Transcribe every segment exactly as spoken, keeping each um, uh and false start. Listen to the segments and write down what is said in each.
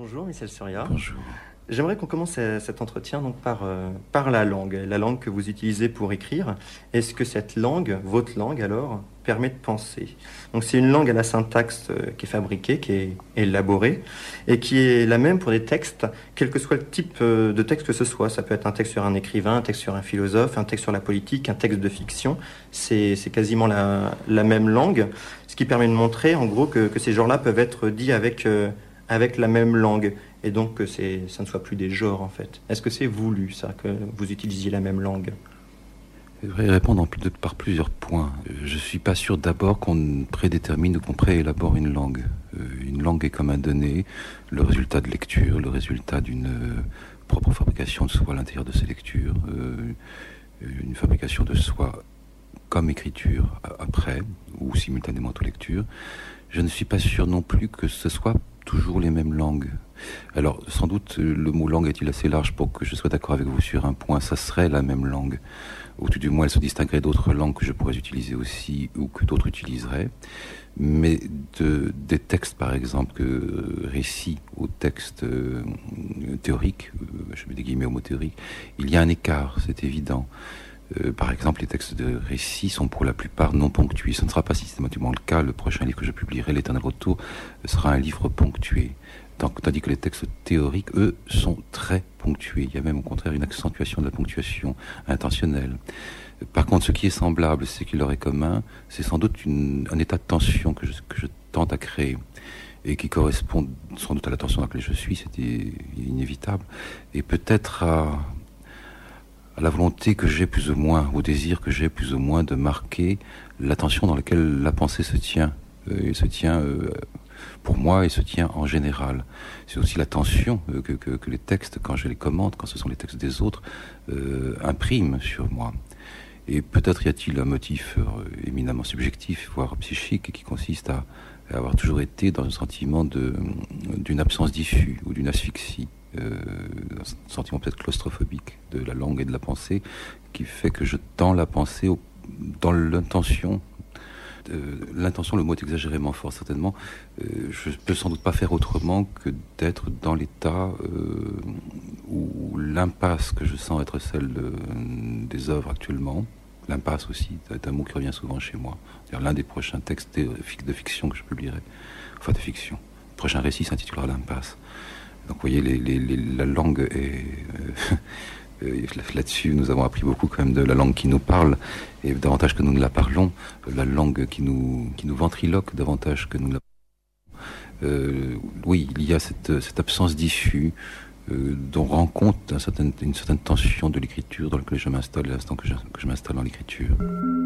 Bonjour Michel Surya. Bonjour. J'aimerais qu'on commence euh, cet entretien donc par, euh, par la langue, la langue que vous utilisez pour écrire. Est-ce que cette langue, votre langue alors, permet de penser? Donc c'est une langue à la syntaxe euh, qui est fabriquée, qui est élaborée, et qui est la même pour des textes, quel que soit le type euh, de texte que ce soit. Ça peut être un texte sur un écrivain, un texte sur un philosophe, un texte sur la politique, un texte de fiction. C'est, c'est quasiment la, la même langue, ce qui permet de montrer en gros que, que ces genres-là peuvent être dits avec, euh, avec la même langue. Et donc que c'est, ça ne soit plus des genres en fait. Est-ce que c'est voulu ça, que vous utilisiez la même langue? Je voudrais répondre en plus de, par plusieurs points. Je ne suis pas sûr d'abord qu'on prédétermine ou qu'on préélabore une langue. Une langue est comme un donné, le résultat de lecture, le résultat d'une propre fabrication de soi à l'intérieur de ces lectures, une fabrication de soi comme écriture après ou simultanément aux lectures. Je ne suis pas sûr non plus que ce soit toujours les mêmes langues. Alors, sans doute, le mot langue est-il assez large pour que je sois d'accord avec vous sur un point. Ça serait la même langue, ou tout du moins elle se distinguerait d'autres langues que je pourrais utiliser aussi, ou que d'autres utiliseraient. Mais de, des textes, par exemple, que récits aux textes euh, théoriques, euh, je mets des guillemets au mot théorique, il y a un écart, c'est évident. Euh, par exemple, les textes de récits sont pour la plupart non ponctués. Ce ne sera pas systématiquement le cas. Le prochain livre que je publierai, L'Éternel Retour, sera un livre ponctué. Donc, tandis que les textes théoriques, eux, sont très ponctués. Il y a même au contraire une accentuation de la ponctuation intentionnelle. Par contre, ce qui est semblable, ce qui leur est commun, c'est sans doute une, un état de tension que je, que je tente à créer et qui correspond sans doute à la tension dans laquelle je suis, c'était inévitable, et peut-être à, à la volonté que j'ai plus ou moins, au désir que j'ai plus ou moins de marquer la tension dans laquelle la pensée se tient, euh, et se tient euh, pour moi et se tient en général. C'est aussi la tension euh, que, que, que les textes, quand je les commente, quand ce sont les textes des autres, euh, impriment sur moi. Et peut-être y a-t-il un motif euh, éminemment subjectif, voire psychique, qui consiste à, à avoir toujours été dans un sentiment de, d'une absence d'issue ou d'une asphyxie, euh, un sentiment peut-être claustrophobique de la langue et de la pensée, qui fait que je tends la pensée au, dans l'intention. Euh, l'intention, le mot est exagérément fort certainement. Euh, je peux sans doute pas faire autrement que d'être dans l'état euh, où l'impasse que je sens être celle de, des œuvres actuellement, l'impasse aussi est un mot qui revient souvent chez moi. C'est-à-dire l'un des prochains textes de fiction que je publierai, enfin de fiction. Le prochain récit s'intitulera L'impasse. Donc vous voyez, les, les, les, la langue est... Euh, Là-dessus, nous avons appris beaucoup quand même de la langue qui nous parle, et davantage que nous ne la parlons, la langue qui nous, qui nous ventriloque davantage que nous ne la parlons. Euh, oui, il y a cette, cette absence d'issue euh, dont rend compte un certain, une certaine tension de l'écriture dans laquelle je m'installe, à l'instant que je, que je m'installe dans l'écriture.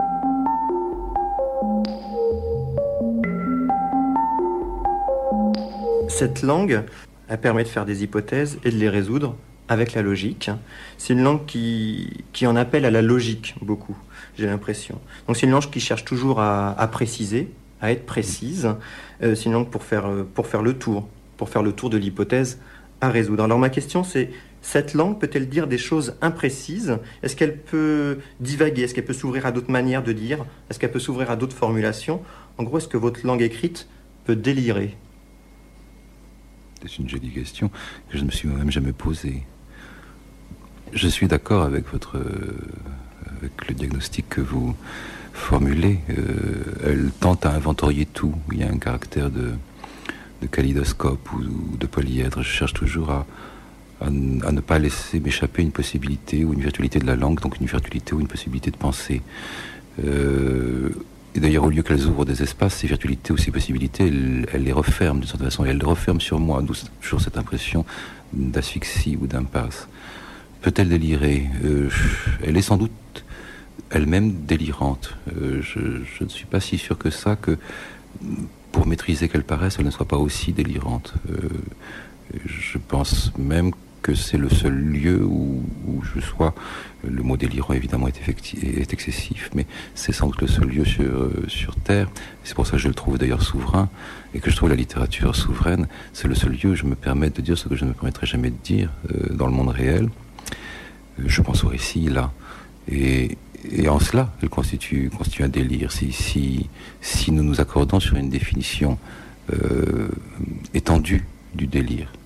Cette langue, elle permet de faire des hypothèses et de les résoudre avec la logique. C'est une langue qui, qui en appelle à la logique beaucoup, j'ai l'impression. Donc c'est une langue qui cherche toujours à, à préciser, à être précise. Euh, c'est une langue pour faire, pour faire le tour, pour faire le tour de l'hypothèse à résoudre. Alors ma question c'est, cette langue peut-elle dire des choses imprécises? Est-ce qu'elle peut divaguer? Est-ce qu'elle peut s'ouvrir à d'autres manières de dire? Est-ce qu'elle peut s'ouvrir à d'autres formulations? En gros, est-ce que votre langue écrite peut délirer? C'est une jolie question que je ne me suis moi-même jamais posée. Je suis d'accord avec votre, euh, avec le diagnostic que vous formulez. Euh, elle tente à inventorier tout. Il y a un caractère de, de kaléidoscope ou, ou de polyèdre. Je cherche toujours à, à, à ne pas laisser m'échapper une possibilité ou une virtualité de la langue, donc une virtualité ou une possibilité de penser. Euh, et d'ailleurs, au lieu qu'elles ouvrent des espaces, ces virtualités ou ces possibilités, elles, elles les referment d'une certaine façon. Et elles les referment sur moi, d'où toujours cette impression d'asphyxie ou d'impasse. Peut-elle délirer? euh, Elle est sans doute elle-même délirante. Euh, je, je ne suis pas si sûr que ça, que pour maîtriser qu'elle paraisse, elle ne soit pas aussi délirante. Euh, je pense même que c'est le seul lieu où, où je sois. Le mot délirant, évidemment, est, effectif, est excessif, mais c'est sans doute le seul lieu sur, sur Terre. C'est pour ça que je le trouve d'ailleurs souverain, et que je trouve la littérature souveraine. C'est le seul lieu où je me permets de dire ce que je ne me permettrai jamais de dire euh, dans le monde réel. Je pense au récit, là. Et, et en cela, elle constitue, constitue un délire. Si, si, si nous nous accordons sur une définition euh, étendue du délire,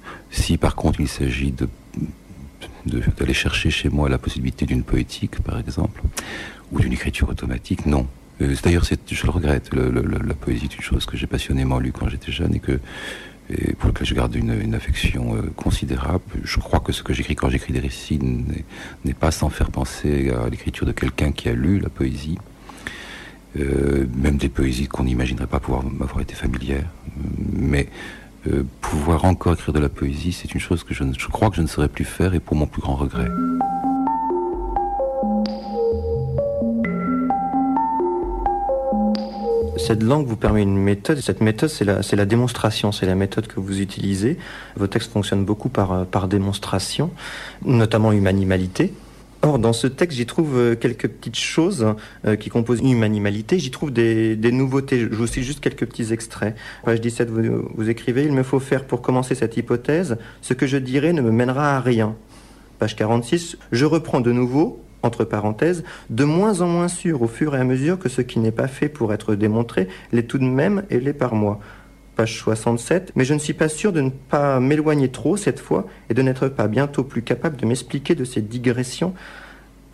Si par contre il s'agit de, de, d'aller chercher chez moi la possibilité d'une poétique, par exemple, ou d'une écriture automatique, non. Euh, d'ailleurs, c'est, je le regrette, le, le, la poésie est une chose que j'ai passionnément lue quand j'étais jeune et que et pour lequel je garde une, une affection euh, considérable. Je crois que ce que j'écris quand j'écris des récits n'est, n'est pas sans faire penser à l'écriture de quelqu'un qui a lu la poésie. Euh, même des poésies qu'on n'imaginerait pas pouvoir m'avoir été familières. Mais euh, pouvoir encore écrire de la poésie, c'est une chose que je, ne, je crois que je ne saurais plus faire et pour mon plus grand regret. Cette langue vous permet une méthode, et cette méthode, c'est la, c'est la démonstration, c'est la méthode que vous utilisez. Vos textes fonctionnent beaucoup par, par démonstration, notamment humanimalité. Or, dans ce texte, j'y trouve quelques petites choses euh, qui composent une humanimalité. J'y trouve des, des nouveautés. Je vous cite juste quelques petits extraits. Page dix-sept, vous, vous écrivez « Il me faut faire, pour commencer cette hypothèse, ce que je dirai ne me mènera à rien. » Page quarante-six, « Je reprends de nouveau, entre parenthèses, de moins en moins sûr au fur et à mesure que ce qui n'est pas fait pour être démontré l'est tout de même et l'est par moi. » Page soixante-sept, « Mais je ne suis pas sûr de ne pas m'éloigner trop cette fois et de n'être pas bientôt plus capable de m'expliquer de ces digressions interminables. »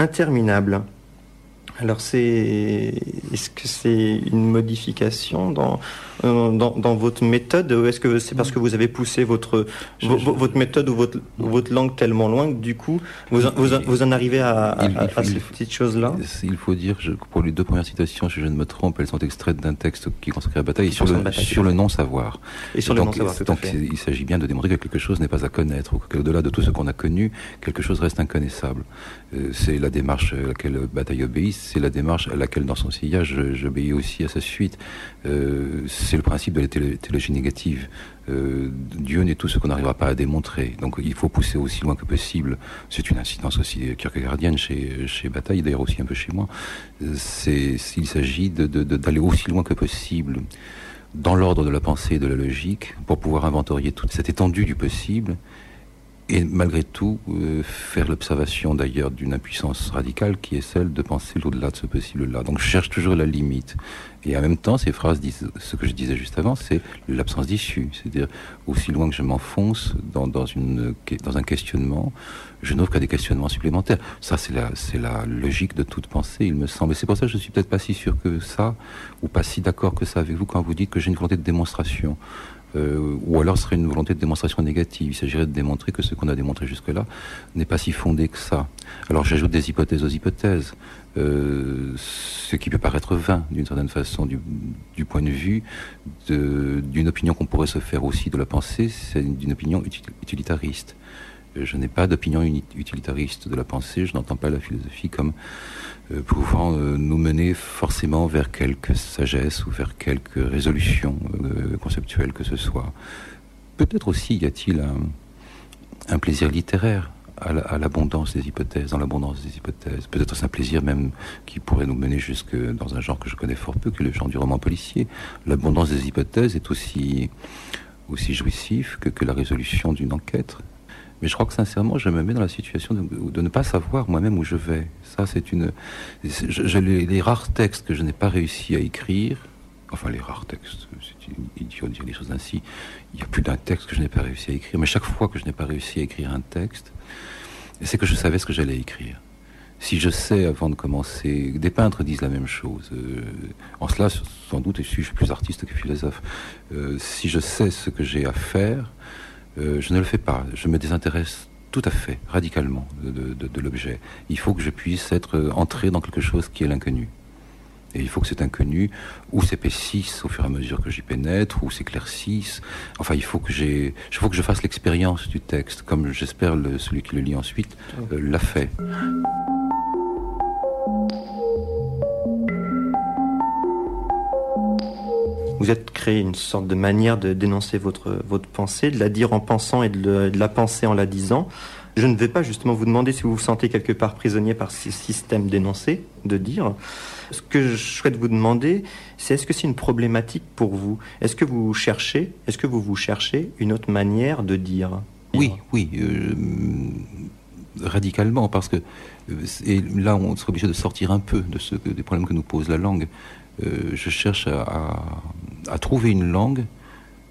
Alors, c'est... est-ce que c'est une modification dans, euh, dans, dans votre méthode, ou est-ce que c'est parce que vous avez poussé votre, je, vo, je, votre méthode ou votre, votre langue tellement loin que du coup, vous, il, vous, vous en arrivez à, à, il, à, à il, ces petites choses-là? Il faut dire, je, pour les deux premières citations, si je ne me trompe, elles sont extraites d'un texte qui est consacré à la bataille, sur le, bataille, sur le non-savoir. Et sur et le donc, non-savoir, tout donc, à fait. Il s'agit bien de démontrer que quelque chose n'est pas à connaître, ou qu'au-delà de tout ce qu'on a connu, quelque chose reste inconnaissable. Euh, c'est la démarche à laquelle Bataille obéit, c'est la démarche à laquelle, dans son sillage, j'obéis aussi à sa suite. Euh, c'est le principe de la théologie négative. Euh, Dieu n'est tout ce qu'on n'arrivera pas à démontrer. Donc il faut pousser aussi loin que possible. C'est une incidence aussi kierkegaardienne chez, chez Bataille, d'ailleurs aussi un peu chez moi. C'est, il s'agit de, de, de, d'aller aussi loin que possible dans l'ordre de la pensée et de la logique pour pouvoir inventorier toute cette étendue du possible. Et malgré tout, euh, faire l'observation d'ailleurs d'une impuissance radicale qui est celle de penser l'au-delà de ce possible-là. Donc je cherche toujours la limite. Et en même temps, ces phrases disent ce que je disais juste avant, c'est l'absence d'issue. C'est-à-dire, aussi loin que je m'enfonce dans, dans, une, dans un questionnement, je n'ouvre qu'à des questionnements supplémentaires. Ça, c'est la, c'est la logique de toute pensée, il me semble. Et c'est pour ça que je ne suis peut-être pas si sûr que ça, ou pas si d'accord que ça avec vous quand vous dites que j'ai une volonté de démonstration. Euh, ou alors ce serait une volonté de démonstration négative. Il s'agirait de démontrer que ce qu'on a démontré jusque-là n'est pas si fondé que ça. Alors j'ajoute des hypothèses aux hypothèses, euh, ce qui peut paraître vain d'une certaine façon du, du point de vue de, d'une opinion qu'on pourrait se faire aussi de la pensée, c'est d'une opinion utilitariste. Je n'ai pas d'opinion utilitariste de la pensée, je n'entends pas la philosophie comme euh, pouvant euh, nous mener forcément vers quelque sagesse ou vers quelque résolution euh, conceptuelle que ce soit. Peut-être aussi y a-t-il un, un plaisir littéraire à, la, à l'abondance des hypothèses, dans l'abondance des hypothèses. Peut-être c'est un plaisir même qui pourrait nous mener jusque dans un genre que je connais fort peu, que le genre du roman policier. L'abondance des hypothèses est aussi, aussi jouissif que, que la résolution d'une enquête. Mais je crois que sincèrement, je me mets dans la situation de, de ne pas savoir moi-même où je vais. Ça, c'est une... Je, je, les, les rares textes que je n'ai pas réussi à écrire, enfin les rares textes, c'est idiot de dire les choses ainsi, il y a plus d'un texte que je n'ai pas réussi à écrire, mais chaque fois que je n'ai pas réussi à écrire un texte, c'est que je savais ce que j'allais écrire. Si je sais, avant de commencer, des peintres disent la même chose. Euh, en cela, sans doute, suis-je plus artiste que philosophe. Euh, si je sais ce que j'ai à faire, Euh, je ne le fais pas, je me désintéresse tout à fait, radicalement, de, de, de l'objet. Il faut que je puisse être entré dans quelque chose qui est l'inconnu. Et il faut que cet inconnu ou s'épaississe au fur et à mesure que j'y pénètre, ou s'éclaircisse. Enfin, il faut que j'ai, il faut que je fasse l'expérience du texte, comme j'espère le, celui qui le lit ensuite euh, l'a fait. Vous êtes créé une sorte de manière de dénoncer votre, votre pensée, de la dire en pensant et de, le, de la penser en la disant. Je ne vais pas justement vous demander si vous vous sentez quelque part prisonnier par ce système d'énoncer, de dire. Ce que je souhaite vous demander, c'est est-ce que c'est une problématique pour vous ? Est-ce que vous cherchez, est-ce que vous vous cherchez une autre manière de dire ? Oui, oui, euh, radicalement, parce que et là on serait obligé de sortir un peu de ce, des problèmes que nous pose la langue. Euh, je cherche à, à, à trouver une langue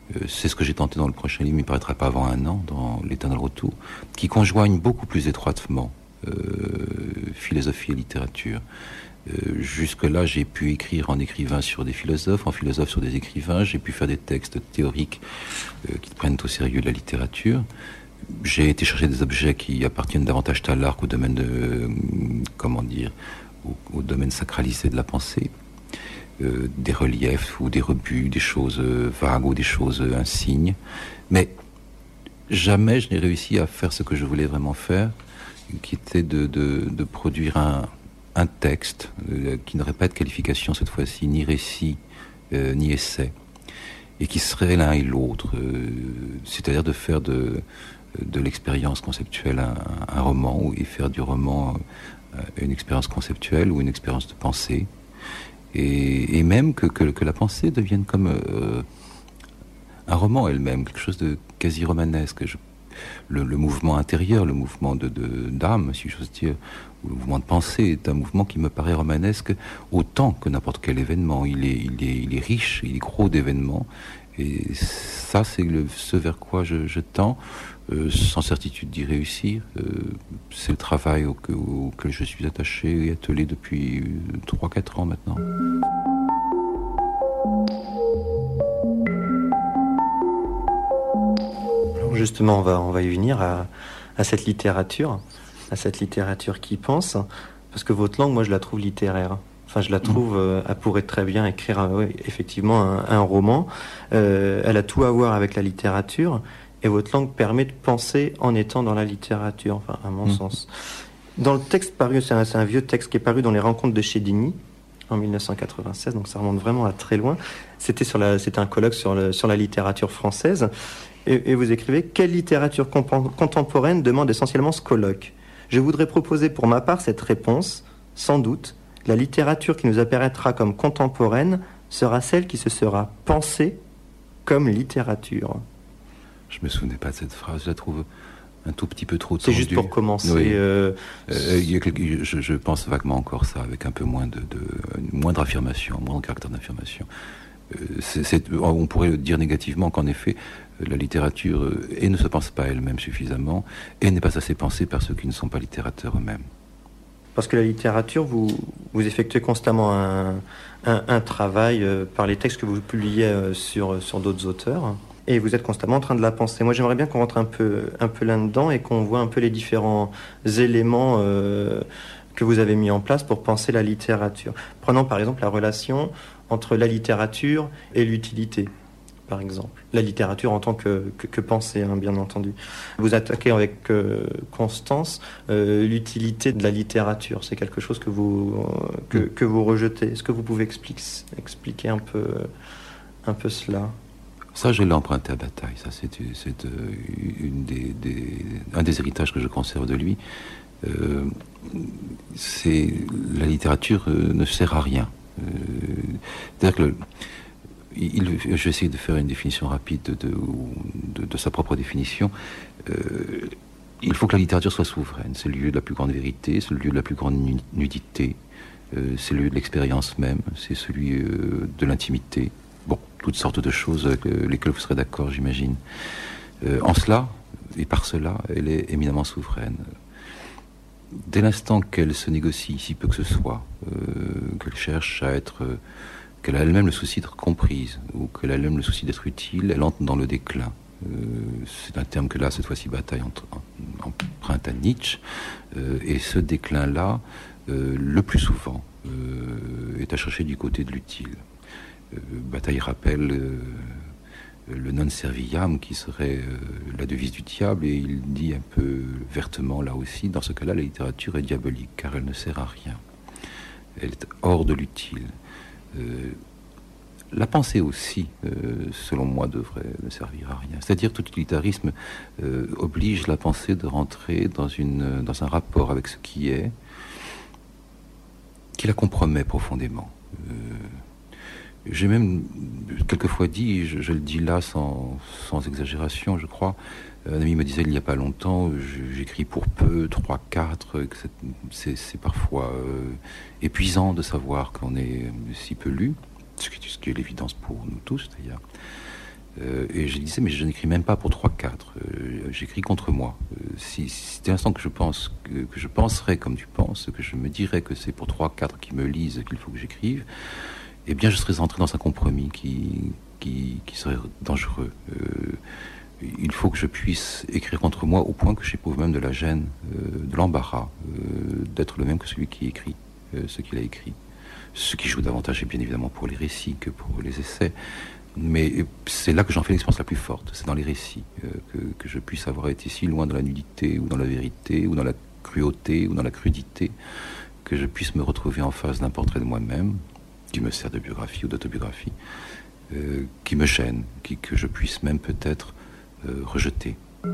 Euh, c'est ce que j'ai tenté dans le prochain livre, il ne paraîtra pas avant un an, dans L'Éternel Retour, qui conjoignent beaucoup plus étroitement euh, philosophie et littérature. Euh, jusque-là, j'ai pu écrire en écrivain sur des philosophes, en philosophe sur des écrivains, j'ai pu faire des textes théoriques euh, qui prennent au sérieux de la littérature. J'ai été chercher des objets qui appartiennent davantage à l'art qu'au domaine de, euh, comment dire, au, au domaine sacralisé de la pensée. Euh, des reliefs ou des rebuts, des choses euh, vagues ou des choses euh, insignes. Mais jamais je n'ai réussi à faire ce que je voulais vraiment faire, qui était de, de, de produire un, un texte euh, qui n'aurait pas de qualification cette fois-ci, ni récit, euh, ni essai, et qui serait l'un et l'autre, euh, c'est-à-dire de faire de, de l'expérience conceptuelle un, un roman, et faire du roman euh, une expérience conceptuelle ou une expérience de pensée. Et, et même que, que, que la pensée devienne comme euh, un roman elle-même, quelque chose de quasi romanesque. Je, le, le mouvement intérieur, le mouvement de, de, d'âme, si j'ose dire, ou le mouvement de pensée, est un mouvement qui me paraît romanesque autant que n'importe quel événement. Il est, il est, il est riche, il est gros d'événements. Et ça, c'est le, ce vers quoi je, je tends, euh, sans certitude d'y réussir. Euh, c'est le travail auquel, auquel je suis attaché et attelé depuis trois quatre ans maintenant. Alors justement, on va, on va y venir à, à cette littérature, à cette littérature qui pense, parce que votre langue, moi, je la trouve littéraire. Enfin, je la trouve, euh, elle pourrait très bien écrire, euh, ouais, effectivement, un, un roman. Euh, elle a tout à voir avec la littérature, et votre langue permet de penser en étant dans la littérature, enfin, à mon mmh. sens. Dans le texte paru, c'est un, c'est un vieux texte qui est paru dans les Rencontres de Chédigny, en mille neuf cent quatre-vingt-seize, donc ça remonte vraiment à très loin. C'était, sur la, c'était un colloque sur, le, sur la littérature française, et, et vous écrivez « Quelle littérature comp- contemporaine demande essentiellement ce colloque ? Je voudrais proposer pour ma part cette réponse, sans doute, la littérature qui nous apparaîtra comme contemporaine sera celle qui se sera pensée comme littérature. » Je me souvenais pas de cette phrase, je la trouve un tout petit peu trop tendue. C'est juste pour commencer. Oui. Euh... Euh, il y a quelque, je, je pense vaguement encore ça, avec un peu moins de, de moindre affirmation, moins de caractère d'affirmation. Euh, c'est, c'est, on pourrait le dire négativement qu'en effet, la littérature euh, et ne se pense pas elle-même suffisamment, et n'est pas assez pensée par ceux qui ne sont pas littérateurs eux-mêmes. Parce que la littérature, vous, vous effectuez constamment un, un, un travail euh, par les textes que vous publiez euh, sur, sur d'autres auteurs, et vous êtes constamment en train de la penser. Moi, j'aimerais bien qu'on rentre un peu, un peu là-dedans et qu'on voit un peu les différents éléments euh, que vous avez mis en place pour penser la littérature. Prenons par exemple la relation entre la littérature et l'utilité, par exemple. La littérature en tant que, que, que pensée, hein, bien entendu. Vous attaquez avec euh, constance euh, l'utilité de la littérature. C'est quelque chose que vous, euh, que, que vous rejetez. Est-ce que vous pouvez expliquer, expliquer un peu, un peu cela ? Ça, je l'ai emprunté à Bataille. Ça, c'est, c'est euh, une des, des, un des héritages que je conserve de lui. Euh, c'est, la littérature euh, ne sert à rien. Euh, c'est-à-dire que le, il, je vais essayer de faire une définition rapide de, de, de, de sa propre définition. Euh, il faut que la littérature soit souveraine. C'est le lieu de la plus grande vérité, c'est le lieu de la plus grande nudité, euh, c'est le lieu de l'expérience même, c'est celui euh, de l'intimité. Bon, toutes sortes de choses avec lesquelles vous serez d'accord, j'imagine. Euh, en cela, et par cela, elle est éminemment souveraine. Dès l'instant qu'elle se négocie, si peu que ce soit, euh, qu'elle cherche à être... Euh, qu'elle a elle-même le souci d'être comprise, ou qu'elle a elle-même le souci d'être utile, elle entre dans le déclin. Euh, c'est un terme que là, cette fois-ci, Bataille emprunte à Nietzsche. Euh, et ce déclin-là, euh, le plus souvent, euh, est à chercher du côté de l'utile. Euh, Bataille rappelle euh, le non serviam qui serait euh, la devise du diable, et il dit un peu vertement là aussi, dans ce cas-là, la littérature est diabolique, car elle ne sert à rien. Elle est hors de l'utile. Euh, la pensée aussi, euh, selon moi, devrait ne servir à rien. C'est-à-dire tout utilitarisme euh, oblige la pensée de rentrer dans, une, dans un rapport avec ce qui est, qui la compromet profondément. Euh, J'ai même quelquefois dit, je, je le dis là sans, sans exagération, je crois, un ami me disait il n'y a pas longtemps, j'écris pour peu, trois, quatre, que c'est, c'est parfois euh, épuisant de savoir qu'on est si peu lu, ce qui, ce qui est l'évidence pour nous tous d'ailleurs. Euh, et je disais, mais je n'écris même pas pour trois quatre, euh, j'écris contre moi. Euh, si, si c'était l'instant que je pense, que, que je penserais comme tu penses, que je me dirais que c'est pour trois quatre qui me lisent qu'il faut que j'écrive, eh bien je serais entré dans un compromis qui, qui, qui serait dangereux. Euh, il faut que je puisse écrire contre moi au point que j'éprouve même de la gêne, euh, de l'embarras, euh, d'être le même que celui qui écrit euh, ce qu'il a écrit. Ce qui joue davantage est bien évidemment pour les récits que pour les essais. Mais c'est là que j'en fais l'expérience la plus forte, c'est dans les récits, euh, que, que je puisse avoir été si loin dans la nudité, ou dans la vérité, ou dans la cruauté, ou dans la crudité, que je puisse me retrouver en face d'un portrait de moi-même, qui me sert de biographie ou d'autobiographie, euh, qui me gêne, qui, que je puisse même peut-être euh, rejeter.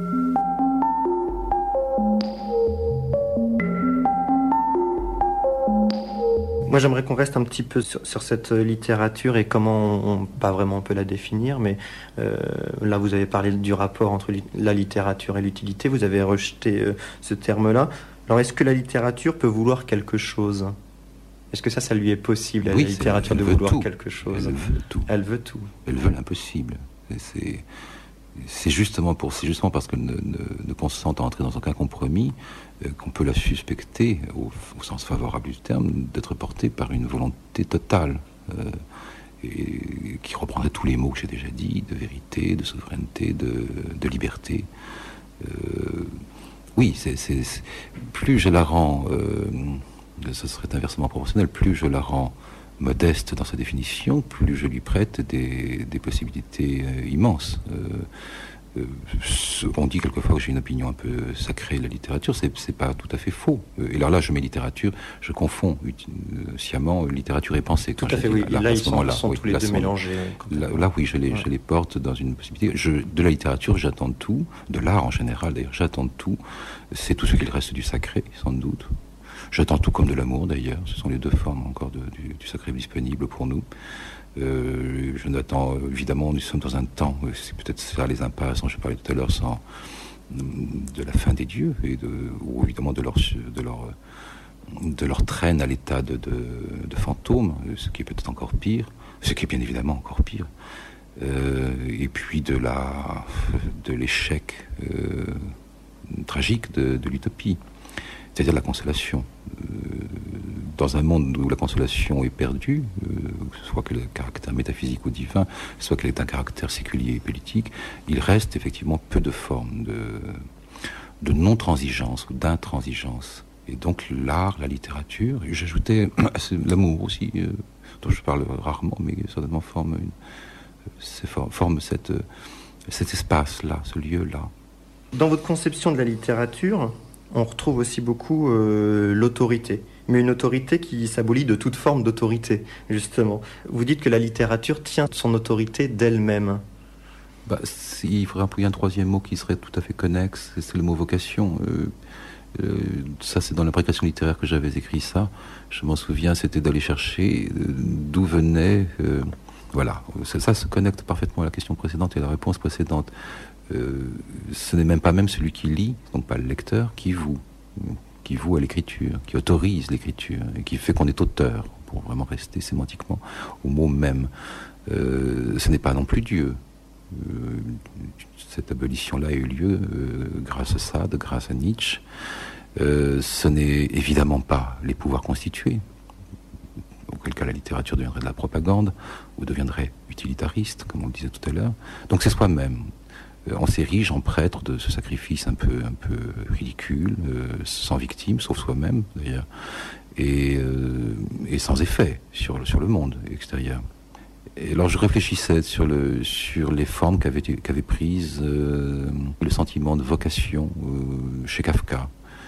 Moi, j'aimerais qu'on reste un petit peu sur, sur cette littérature et comment, on, on, pas vraiment on peut la définir, mais euh, là, vous avez parlé du rapport entre li- la littérature et l'utilité, vous avez rejeté euh, ce terme-là. Alors, est-ce que la littérature peut vouloir quelque chose ? Est-ce que ça, ça lui est possible, à oui, la littérature, de vouloir tout. quelque chose ? Elle veut tout. Elle veut tout. Elle veut l'impossible. Et c'est... C'est justement, pour, c'est justement parce qu'elle ne, ne, ne consent à entrer dans aucun compromis euh, qu'on peut la suspecter, au, au sens favorable du terme, d'être portée par une volonté totale, euh, et, qui reprendrait tous les mots que j'ai déjà dit, de vérité, de souveraineté, de, de liberté. Euh, oui, c'est, c'est, c'est, plus je la rends, euh, ce serait inversement proportionnel, plus je la rends modeste dans sa définition, plus je lui prête des, des possibilités euh, immenses. Euh, euh, on dit quelquefois que j'ai une opinion un peu sacrée de la littérature, c'est, c'est pas tout à fait faux. Et alors là, je mets littérature, je confonds euh, sciemment littérature et pensée. Tout à fait, oui. Là, là, ils sont, sont oui, tous les deux sont, mélangés. Là, là, oui, je les, ouais. je les porte dans une possibilité. Je, de la littérature, j'attends tout, de l'art en général d'ailleurs, j'attends tout. C'est tout ce qu'il reste du sacré, sans doute. J'attends tout comme de l'amour d'ailleurs, ce sont les deux formes encore de, du, du sacré disponible pour nous. Euh, je n'attends, évidemment, nous sommes dans un temps, c'est peut-être ça les impasses dont je parlais tout à l'heure, sans, de la fin des dieux, et de, ou évidemment de leur, de leur, de leur traîne à l'état de, de, de fantôme, ce qui est peut-être encore pire, ce qui est bien évidemment encore pire. Euh, et puis de, la, de l'échec euh, tragique de, de l'utopie. C'est-à-dire la consolation. Euh, dans un monde où la consolation est perdue, euh, soit qu'elle ait un caractère métaphysique ou divin, soit qu'elle ait un caractère séculier et politique, il reste effectivement peu de formes de, de non-transigence ou d'intransigeance. Et donc l'art, la littérature, et j'ajoutais l'amour aussi, euh, dont je parle rarement, mais certainement forme, une, forme cette, cet espace-là, ce lieu-là. Dans votre conception de la littérature, on retrouve aussi beaucoup euh, l'autorité, mais une autorité qui s'abolit de toute forme d'autorité, justement. Vous dites que la littérature tient son autorité d'elle-même. Bah, il faudrait employer un troisième mot qui serait tout à fait connexe, c'est le mot vocation. Euh, euh, ça, c'est dans l'imprécation littéraire que j'avais écrit ça. Je m'en souviens, c'était d'aller chercher euh, d'où venait... Euh, voilà, ça, ça se connecte parfaitement à la question précédente et à la réponse précédente. Euh, ce n'est même pas même celui qui lit, donc pas le lecteur, qui voue, qui voue à l'écriture, qui autorise l'écriture, et qui fait qu'on est auteur, pour vraiment rester sémantiquement au mot même. Euh, ce n'est pas non plus Dieu. Euh, cette abolition-là a eu lieu euh, grâce à Sade, grâce à Nietzsche. Euh, ce n'est évidemment pas les pouvoirs constitués, auquel cas la littérature deviendrait de la propagande, ou deviendrait utilitariste, comme on le disait tout à l'heure. Donc c'est soi-même. On s'érige en prêtre de ce sacrifice un peu, un peu ridicule, euh, sans victime, sauf soi-même d'ailleurs, et, euh, et sans effet sur, sur le monde extérieur. Et alors je réfléchissais sur, le, sur les formes qu'avait, qu'avait prises euh, le sentiment de vocation euh, chez Kafka,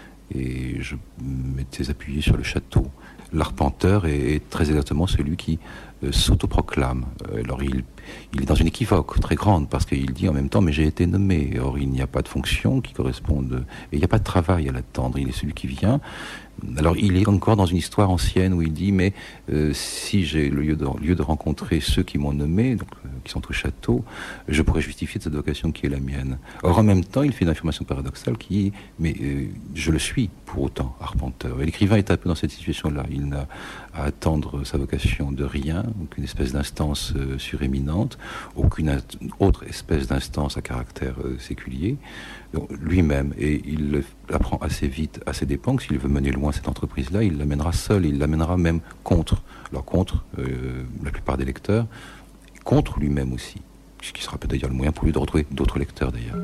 et je m'étais appuyé sur le château. L'arpenteur est, est très exactement celui qui euh, s'autoproclame. Alors il, il est dans une équivoque très grande parce qu'il dit en même temps mais j'ai été nommé. Or il n'y a pas de fonction qui corresponde et il n'y a pas de travail à l'attendre. Il est celui qui vient. Alors il est encore dans une histoire ancienne où il dit mais euh, si j'ai le lieu de, lieu de rencontrer ceux qui m'ont nommé, donc euh, qui sont au château, je pourrais justifier de cette vocation qui est la mienne. Or en même temps il fait une affirmation paradoxale qui est mais euh, je le suis pour autant arpenteur. Et l'écrivain est un peu dans cette situation-là. Il n'a à attendre sa vocation de rien, donc une espèce d'instance euh, suréminente indépendante, aucune autre espèce d'instance à caractère euh, séculier, donc, lui-même. Et il le apprend assez vite, à ses dépens, que s'il veut mener loin cette entreprise-là, il l'amènera seul, il l'amènera même contre, alors contre euh, la plupart des lecteurs, contre lui-même aussi, ce qui sera peut-être d'ailleurs le moyen pour lui de retrouver d'autres lecteurs d'ailleurs.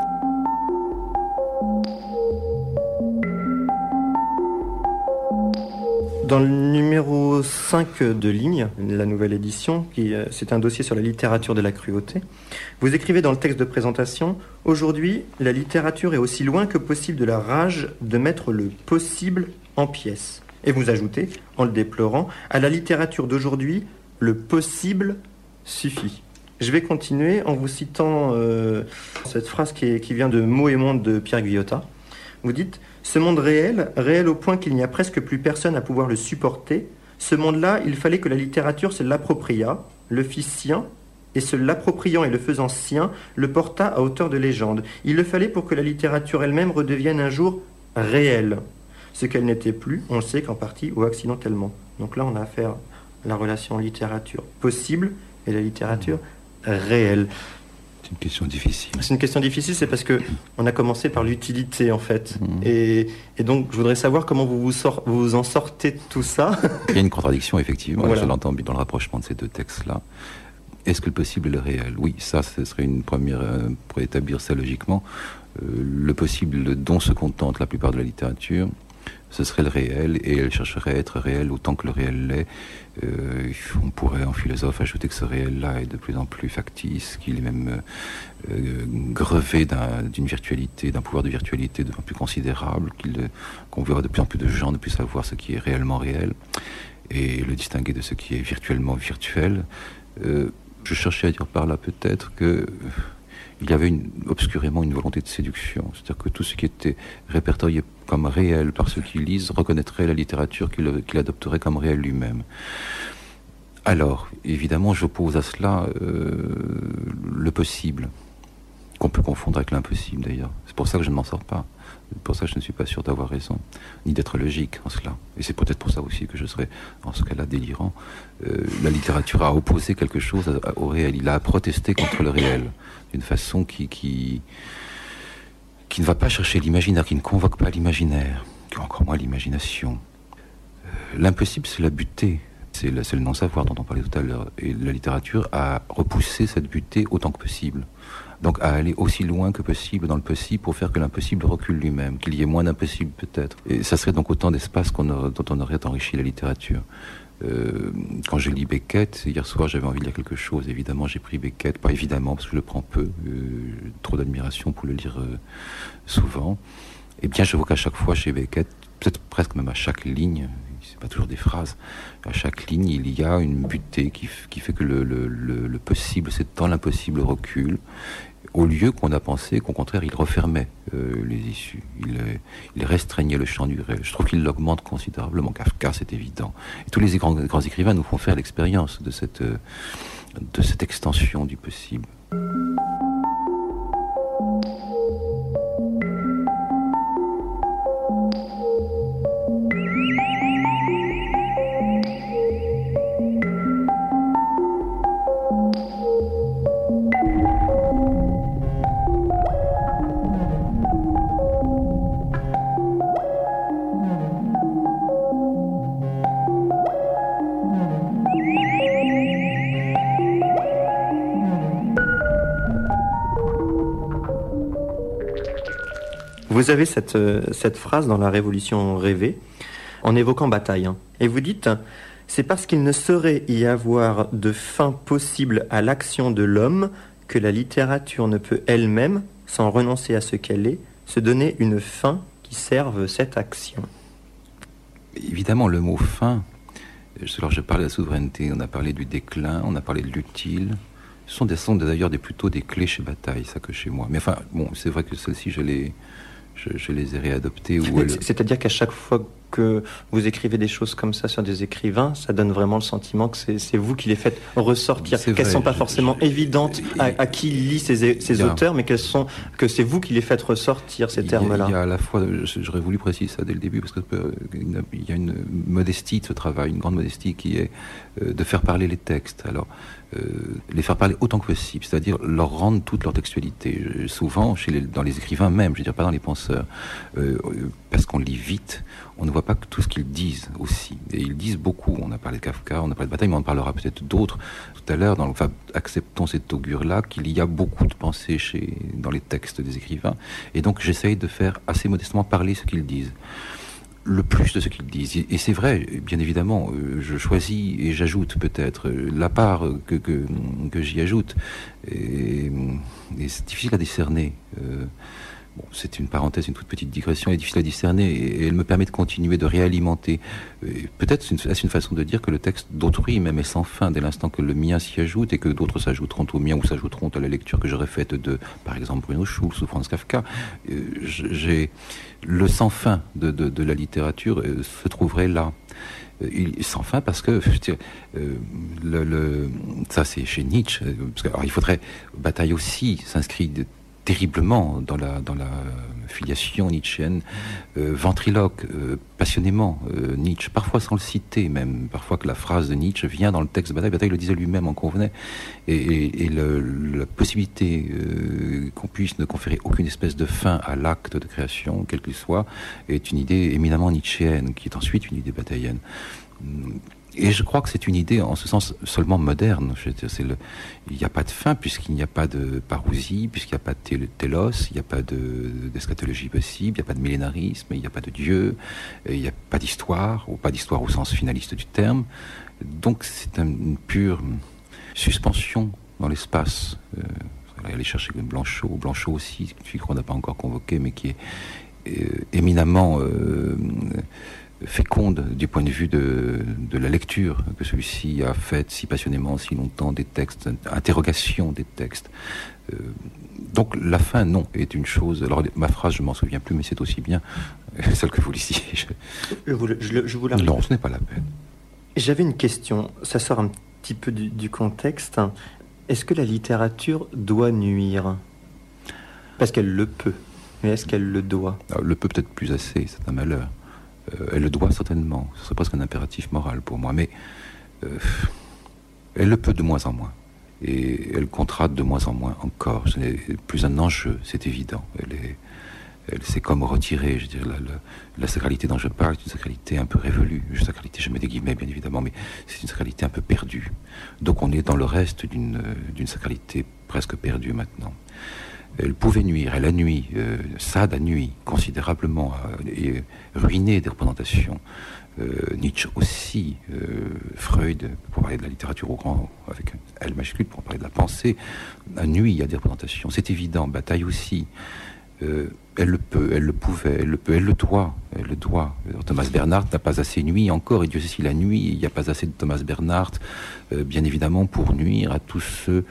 Dans le numéro cinq de Ligne, la nouvelle édition, qui, euh, c'est un dossier sur la littérature de la cruauté, vous écrivez dans le texte de présentation « Aujourd'hui, la littérature est aussi loin que possible de la rage de mettre le possible en pièces. » Et vous ajoutez, en le déplorant, « À la littérature d'aujourd'hui, le possible suffit. » Je vais continuer en vous citant euh, cette phrase qui, est, qui vient de Mots et Monde de Pierre Guyotat. Vous dites « Ce monde réel, réel au point qu'il n'y a presque plus personne à pouvoir le supporter, ce monde-là, il fallait que la littérature se l'appropriât, le fît sien, et se l'appropriant et le faisant sien, le porta à hauteur de légende. Il le fallait pour que la littérature elle-même redevienne un jour réelle. Ce qu'elle n'était plus, on le sait qu'en partie ou accidentellement. » Donc là, on a affaire à la relation littérature possible et la littérature réelle. C'est une question difficile. C'est une question difficile, c'est parce que on a commencé par l'utilité en fait. Mmh. Et, et donc je voudrais savoir comment vous vous, sort, vous en sortez de tout ça. Il y a une contradiction effectivement, voilà. Je l'entends dans le rapprochement de ces deux textes-là. Est-ce que le possible est le réel ? Oui, ça ce serait une première, euh, pour établir ça logiquement, euh, le possible dont se contente la plupart de la littérature, ce serait le réel, et elle chercherait à être réelle autant que le réel l'est. Euh, on pourrait, en philosophe, ajouter que ce réel-là est de plus en plus factice, qu'il est même euh, grevé d'un, d'une virtualité, d'un pouvoir de virtualité de plus en plus considérable, qu'il, qu'on verra de plus en plus de gens ne puissent savoir ce qui est réellement réel, et le distinguer de ce qui est virtuellement virtuel. Euh, je cherchais à dire par là peut-être que euh, il y avait une, obscurément une volonté de séduction, c'est-à-dire que tout ce qui était répertorié comme réel par ceux qui lisent reconnaîtrait la littérature qu'il, qu'il adopterait comme réelle lui-même. Alors, évidemment, j'oppose à cela euh, le possible, qu'on peut confondre avec l'impossible d'ailleurs. C'est pour ça que je ne m'en sors pas. C'est pour ça que je ne suis pas sûr d'avoir raison, ni d'être logique en cela. Et c'est peut-être pour ça aussi que je serais, en ce cas-là, délirant. Euh, la littérature a opposé quelque chose à, à, au réel. Il a protesté contre le réel, d'une façon qui, qui, qui ne va pas chercher l'imaginaire, qui ne convoque pas l'imaginaire, qui encore moins l'imagination. Euh, l'impossible, c'est la butée. C'est le, c'est le non-savoir dont on parlait tout à l'heure. Et la littérature a repoussé cette butée autant que possible. Donc à aller aussi loin que possible dans le possible pour faire que l'impossible recule lui-même, qu'il y ait moins d'impossible peut-être. Et ça serait donc autant d'espace qu'on aurait, dont on aurait enrichi la littérature. Euh, quand je lis Beckett, hier soir j'avais envie de lire quelque chose, évidemment j'ai pris Beckett, pas évidemment parce que je le prends peu, euh, trop d'admiration pour le lire euh, souvent. Et bien je vois qu'à chaque fois chez Beckett, peut-être presque même à chaque ligne, c'est pas toujours des phrases, à chaque ligne il y a une butée qui, f- qui fait que le, le, le, le possible s'étend, l'impossible recule, au lieu qu'on a pensé qu'au contraire il refermait euh, les issues, il, euh, il restreignait le champ du réel. Je trouve qu'il l'augmente considérablement. Kafka, c'est évident. Et tous les grands, grands écrivains nous font faire l'expérience de cette, euh, de cette extension du possible. Vous avez cette, euh, cette phrase dans La Révolution rêvée, en évoquant Bataille. Hein. Et vous dites « C'est parce qu'il ne saurait y avoir de fin possible à l'action de l'homme que la littérature ne peut elle-même, sans renoncer à ce qu'elle est, se donner une fin qui serve cette action. » Évidemment, le mot « fin », alors je parlais de la souveraineté, on a parlé du déclin, on a parlé de l'utile. Ce sont, des, sont d'ailleurs des, plutôt des clés chez Bataille, ça que chez moi. Mais enfin, bon, c'est vrai que celles-ci, je les... Je, je les ai réadoptées. Où elle... C'est-à-dire qu'à chaque fois que vous écrivez des choses comme ça sur des écrivains, ça donne vraiment le sentiment que c'est, c'est vous qui les faites ressortir, c'est qu'elles ne sont pas je, forcément je, évidentes je, à, à qui lit ces, ces a, auteurs, mais qu'elles sont, que c'est vous qui les faites ressortir, ces termes-là. Il y a à la fois, j'aurais voulu préciser ça dès le début, parce qu'il y a une modestie de ce travail, une grande modestie qui est de faire parler les textes. Alors, euh, les faire parler autant que possible, c'est-à-dire leur rendre toute leur textualité. Souvent, chez les, dans les écrivains même, je veux dire pas dans les penseurs, euh, parce qu'on lit vite, on ne voit pas que tout ce qu'ils disent aussi. Et ils disent beaucoup. On a parlé de Kafka, on a parlé de Bataille, mais on en parlera peut-être d'autres tout à l'heure. Dans le, enfin, acceptons cet augure-là qu'il y a beaucoup de pensées chez, dans les textes des écrivains. Et donc, j'essaye de faire assez modestement parler ce qu'ils disent. Le plus de ce qu'ils disent. Et c'est vrai, bien évidemment, euh, je choisis et j'ajoute peut-être euh, la part que, que, que j'y ajoute. Et, et c'est difficile à discerner. Euh, bon, c'est une parenthèse, une toute petite digression, elle est difficile à discerner et, et elle me permet de continuer, de réalimenter. Et peut-être c'est une, une façon de dire que le texte d'autrui même est sans fin dès l'instant que le mien s'y ajoute et que d'autres s'ajouteront au mien ou s'ajouteront à la lecture que j'aurais faite de, par exemple, Bruno Schulz ou Franz Kafka. Euh, j'ai le sans fin de, de, de la littérature euh, se trouverait là. Euh, il, sans fin parce que je veux dire, euh, le, le, ça c'est chez Nietzsche. Parce que, alors, il faudrait Bataille aussi s'inscrit de, terriblement dans la, dans la filiation nietzschéenne, euh, ventriloque, euh, passionnément, euh, Nietzsche, parfois sans le citer même, parfois que la phrase de Nietzsche vient dans le texte de Bataille, Bataille le disait lui-même, en convenait, et, et, et le, la possibilité euh, qu'on puisse ne conférer aucune espèce de fin à l'acte de création, quel qu'il soit, est une idée éminemment nietzschéenne, qui est ensuite une idée bataillienne. Et je crois que c'est une idée, en ce sens, seulement moderne. Je veux dire, c'est le, il n'y a pas de fin, puisqu'il n'y a pas de parousie, puisqu'il n'y a pas de télos, il n'y a pas de, d'eschatologie possible, il n'y a pas de millénarisme, il n'y a pas de Dieu, il n'y a pas d'histoire, ou pas d'histoire au sens finaliste du terme. Donc c'est une pure suspension dans l'espace. Euh, on va aller chercher Blanchot, Blanchot aussi, une figure qu'on n'a pas encore convoquée, mais qui est euh, éminemment... Euh, féconde du point de vue de, de la lecture que celui-ci a faite si passionnément, si longtemps, des textes, interrogation des textes. Euh, donc la fin, non, est une chose... Alors ma phrase, je m'en souviens plus, mais c'est aussi bien celle que vous lisiez. Je, je, vous, je, je vous la Non, ce n'est pas la peine. J'avais une question, ça sort un petit peu du, du contexte. Est-ce que la littérature doit nuire ? Parce qu'elle le peut, mais est-ce qu'elle le doit ? Alors, le peut peut-être plus assez, c'est un malheur. Euh, elle le doit certainement, ce serait presque un impératif moral pour moi, mais euh, elle le peut de moins en moins. Et elle comptera de moins en moins encore. Ce n'est plus un enjeu, c'est évident. Elle est, elle s'est comme retirée. Je veux dire, la, la, la sacralité dont je parle est une sacralité un peu révolue. Une sacralité, je mets des guillemets bien évidemment, mais c'est une sacralité un peu perdue. Donc on est dans le reste d'une, d'une sacralité presque perdue maintenant. Elle pouvait nuire, elle a nuit, euh, Sade a nuit considérablement euh, et ruiné des représentations. Euh, Nietzsche aussi, euh, Freud, pour parler de la littérature au grand, avec un L majuscule, pour parler de la pensée, a nuit à des représentations. C'est évident, Bataille aussi. Euh, elle le peut, elle le pouvait, elle le peut, elle le doit, elle le doit. Thomas Bernhardt n'a pas assez nuit encore, et Dieu sait s'il a nuit, il n'y a pas assez de Thomas Bernhardt, euh, bien évidemment, pour nuire à tous ceux...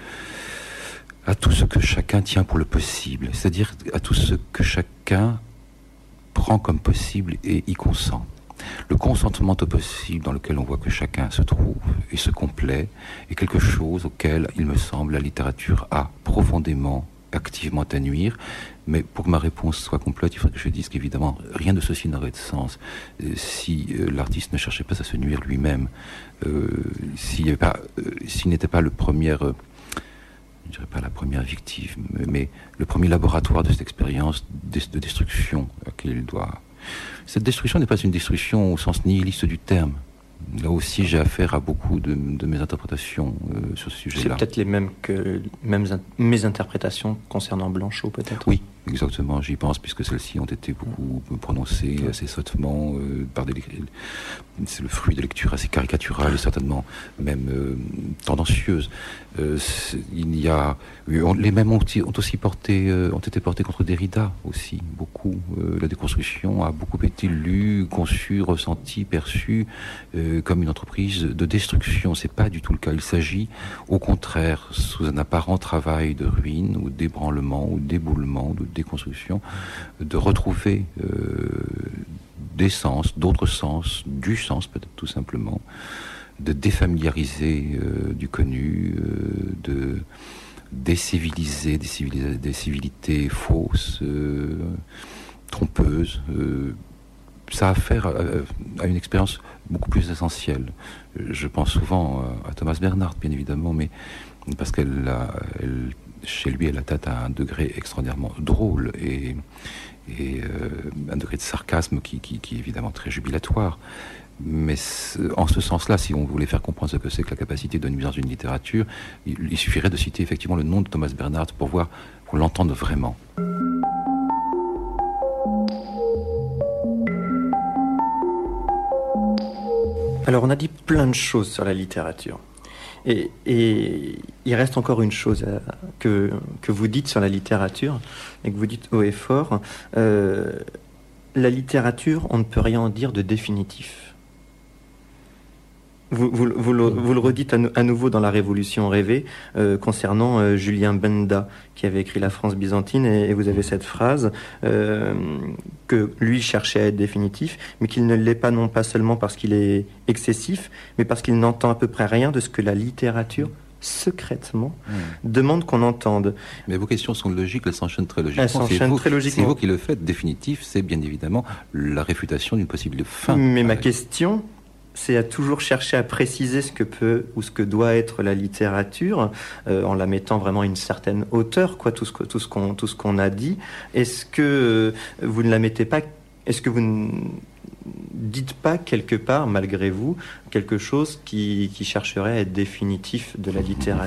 à tout ce que chacun tient pour le possible, c'est-à-dire à tout ce que chacun prend comme possible et y consent. Le consentement au possible dans lequel on voit que chacun se trouve et se complaît est quelque chose auquel, il me semble, la littérature a profondément, activement à nuire. Mais pour que ma réponse soit complète, il faudrait que je dise qu'évidemment, rien de ceci n'aurait de sens euh, si euh, l'artiste ne cherchait pas à se nuire lui-même, euh, s'il n'y avait pas, euh, s'il n'était pas le premier... Euh, je ne dirais pas la première victime, mais le premier laboratoire de cette expérience de destruction à laquelle il doit. Cette destruction n'est pas une destruction au sens nihiliste du terme. Là aussi, j'ai affaire à beaucoup de, de mes interprétations euh, sur ce sujet-là. C'est peut-être les mêmes que mêmes in- mes interprétations concernant Blanchot, peut-être. Oui, exactement, j'y pense, puisque celles-ci ont été beaucoup prononcées ouais. assez sottement euh, par des... C'est le fruit de lectures assez caricaturales et certainement même euh, tendancieuses. Euh, il y a... On, les mêmes ont, ont aussi porté, euh, ont été portés contre Derrida aussi, beaucoup. Euh, la déconstruction a beaucoup été lue, conçue, ressentie, perçue euh, comme une entreprise de destruction. C'est pas du tout le cas. Il s'agit, au contraire, sous un apparent travail de ruine ou d'ébranlement ou d'éboulement, de déconstruction, de retrouver euh, des sens, d'autres sens, du sens peut-être tout simplement, de défamiliariser euh, du connu, euh, de déciviliser des, civilisa- des civilités fausses, euh, trompeuses. Euh, ça a affaire à, à une expérience beaucoup plus essentielle. Je pense souvent à Thomas Bernhard, bien évidemment, mais parce qu'elle a, elle, chez lui, elle atteint à un degré extraordinairement drôle et, et euh, un degré de sarcasme qui, qui, qui est évidemment très jubilatoire. Mais en ce sens-là, si on voulait faire comprendre ce que c'est que la capacité de nuire dans une littérature, il, il suffirait de citer effectivement le nom de Thomas Bernhard pour voir, pour l'entendre vraiment. Alors on a dit plein de choses sur la littérature. Et, et il reste encore une chose à, que, que vous dites sur la littérature, et que vous dites haut et fort. Euh, la littérature, on ne peut rien en dire de définitif. Vous, vous, vous, le, vous le redites à, à nouveau dans La Révolution rêvée, euh, concernant euh, Julien Benda, qui avait écrit La France byzantine, et, et vous avez cette phrase euh, que lui cherchait à être définitif, mais qu'il ne l'est pas, non pas seulement parce qu'il est excessif, mais parce qu'il n'entend à peu près rien de ce que la littérature secrètement mmh. demande qu'on entende. Mais vos questions sont logiques, elles s'enchaînent très logiquement. Elles s'enchaînent très logiquement. C'est vous qui le faites. Définitif, c'est bien évidemment la réfutation d'une possible fin. Mais ma question, c'est à toujours chercher à préciser ce que peut ou ce que doit être la littérature, euh, en la mettant vraiment à une certaine hauteur, quoi, tout ce, que, tout ce qu'on, tout ce qu'on a dit. Est-ce que euh, vous ne la mettez pas, est-ce que vous ne dites pas quelque part, malgré vous, quelque chose qui, qui chercherait à être définitif de la littérature ?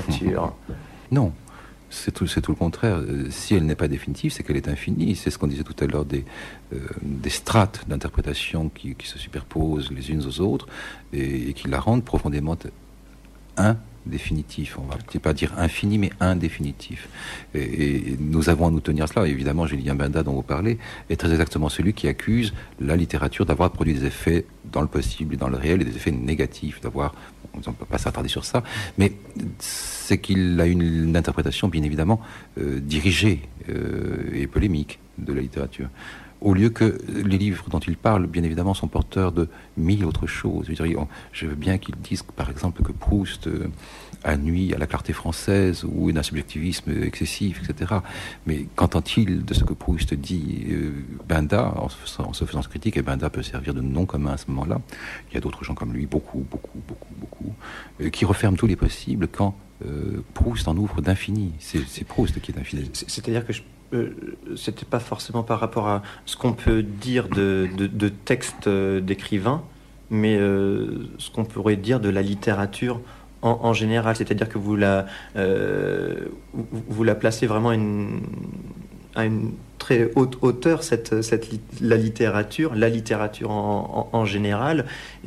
Non. C'est tout, c'est tout le contraire. Si elle n'est pas définitive, c'est qu'elle est infinie. C'est ce qu'on disait tout à l'heure des, euh, des strates d'interprétation qui, qui se superposent les unes aux autres et, et qui la rendent profondément indéfinitive. On va peut-être pas dire infini, mais indéfinitif. Et, et nous avons à nous tenir à cela. Évidemment, Julien Benda, dont vous parlez, est très exactement celui qui accuse la littérature d'avoir produit des effets dans le possible et dans le réel, et des effets négatifs, d'avoir... On ne peut pas s'attarder sur ça, mais c'est qu'il a une, une interprétation, bien évidemment, euh, dirigée euh, et polémique de la littérature. Au lieu que les livres dont il parle, bien évidemment, sont porteurs de mille autres choses. Je, veux dire, on, je veux bien qu'ils disent, par exemple, que Proust euh, a nuit à la clarté française ou un subjectivisme excessif, et cetera. Mais qu'entend-il de ce que Proust dit euh, Benda, en se, en se faisant ce critique, et Benda peut servir de nom commun à ce moment-là. Il y a d'autres gens comme lui, beaucoup, beaucoup, beaucoup, beaucoup, euh, qui referment tous les possibles quand euh, Proust en ouvre d'infini. C'est, c'est Proust qui est infini. C'est-à-dire que je Euh, c'était pas forcément par rapport à ce qu'on peut dire de, de, de textes euh, d'écrivains, mais euh, ce qu'on pourrait dire de la littérature en, en général. C'est-à-dire que vous la, euh, vous, vous la placez vraiment une, à une très haute hauteur, cette, cette, la littérature, la littérature en, en, en général.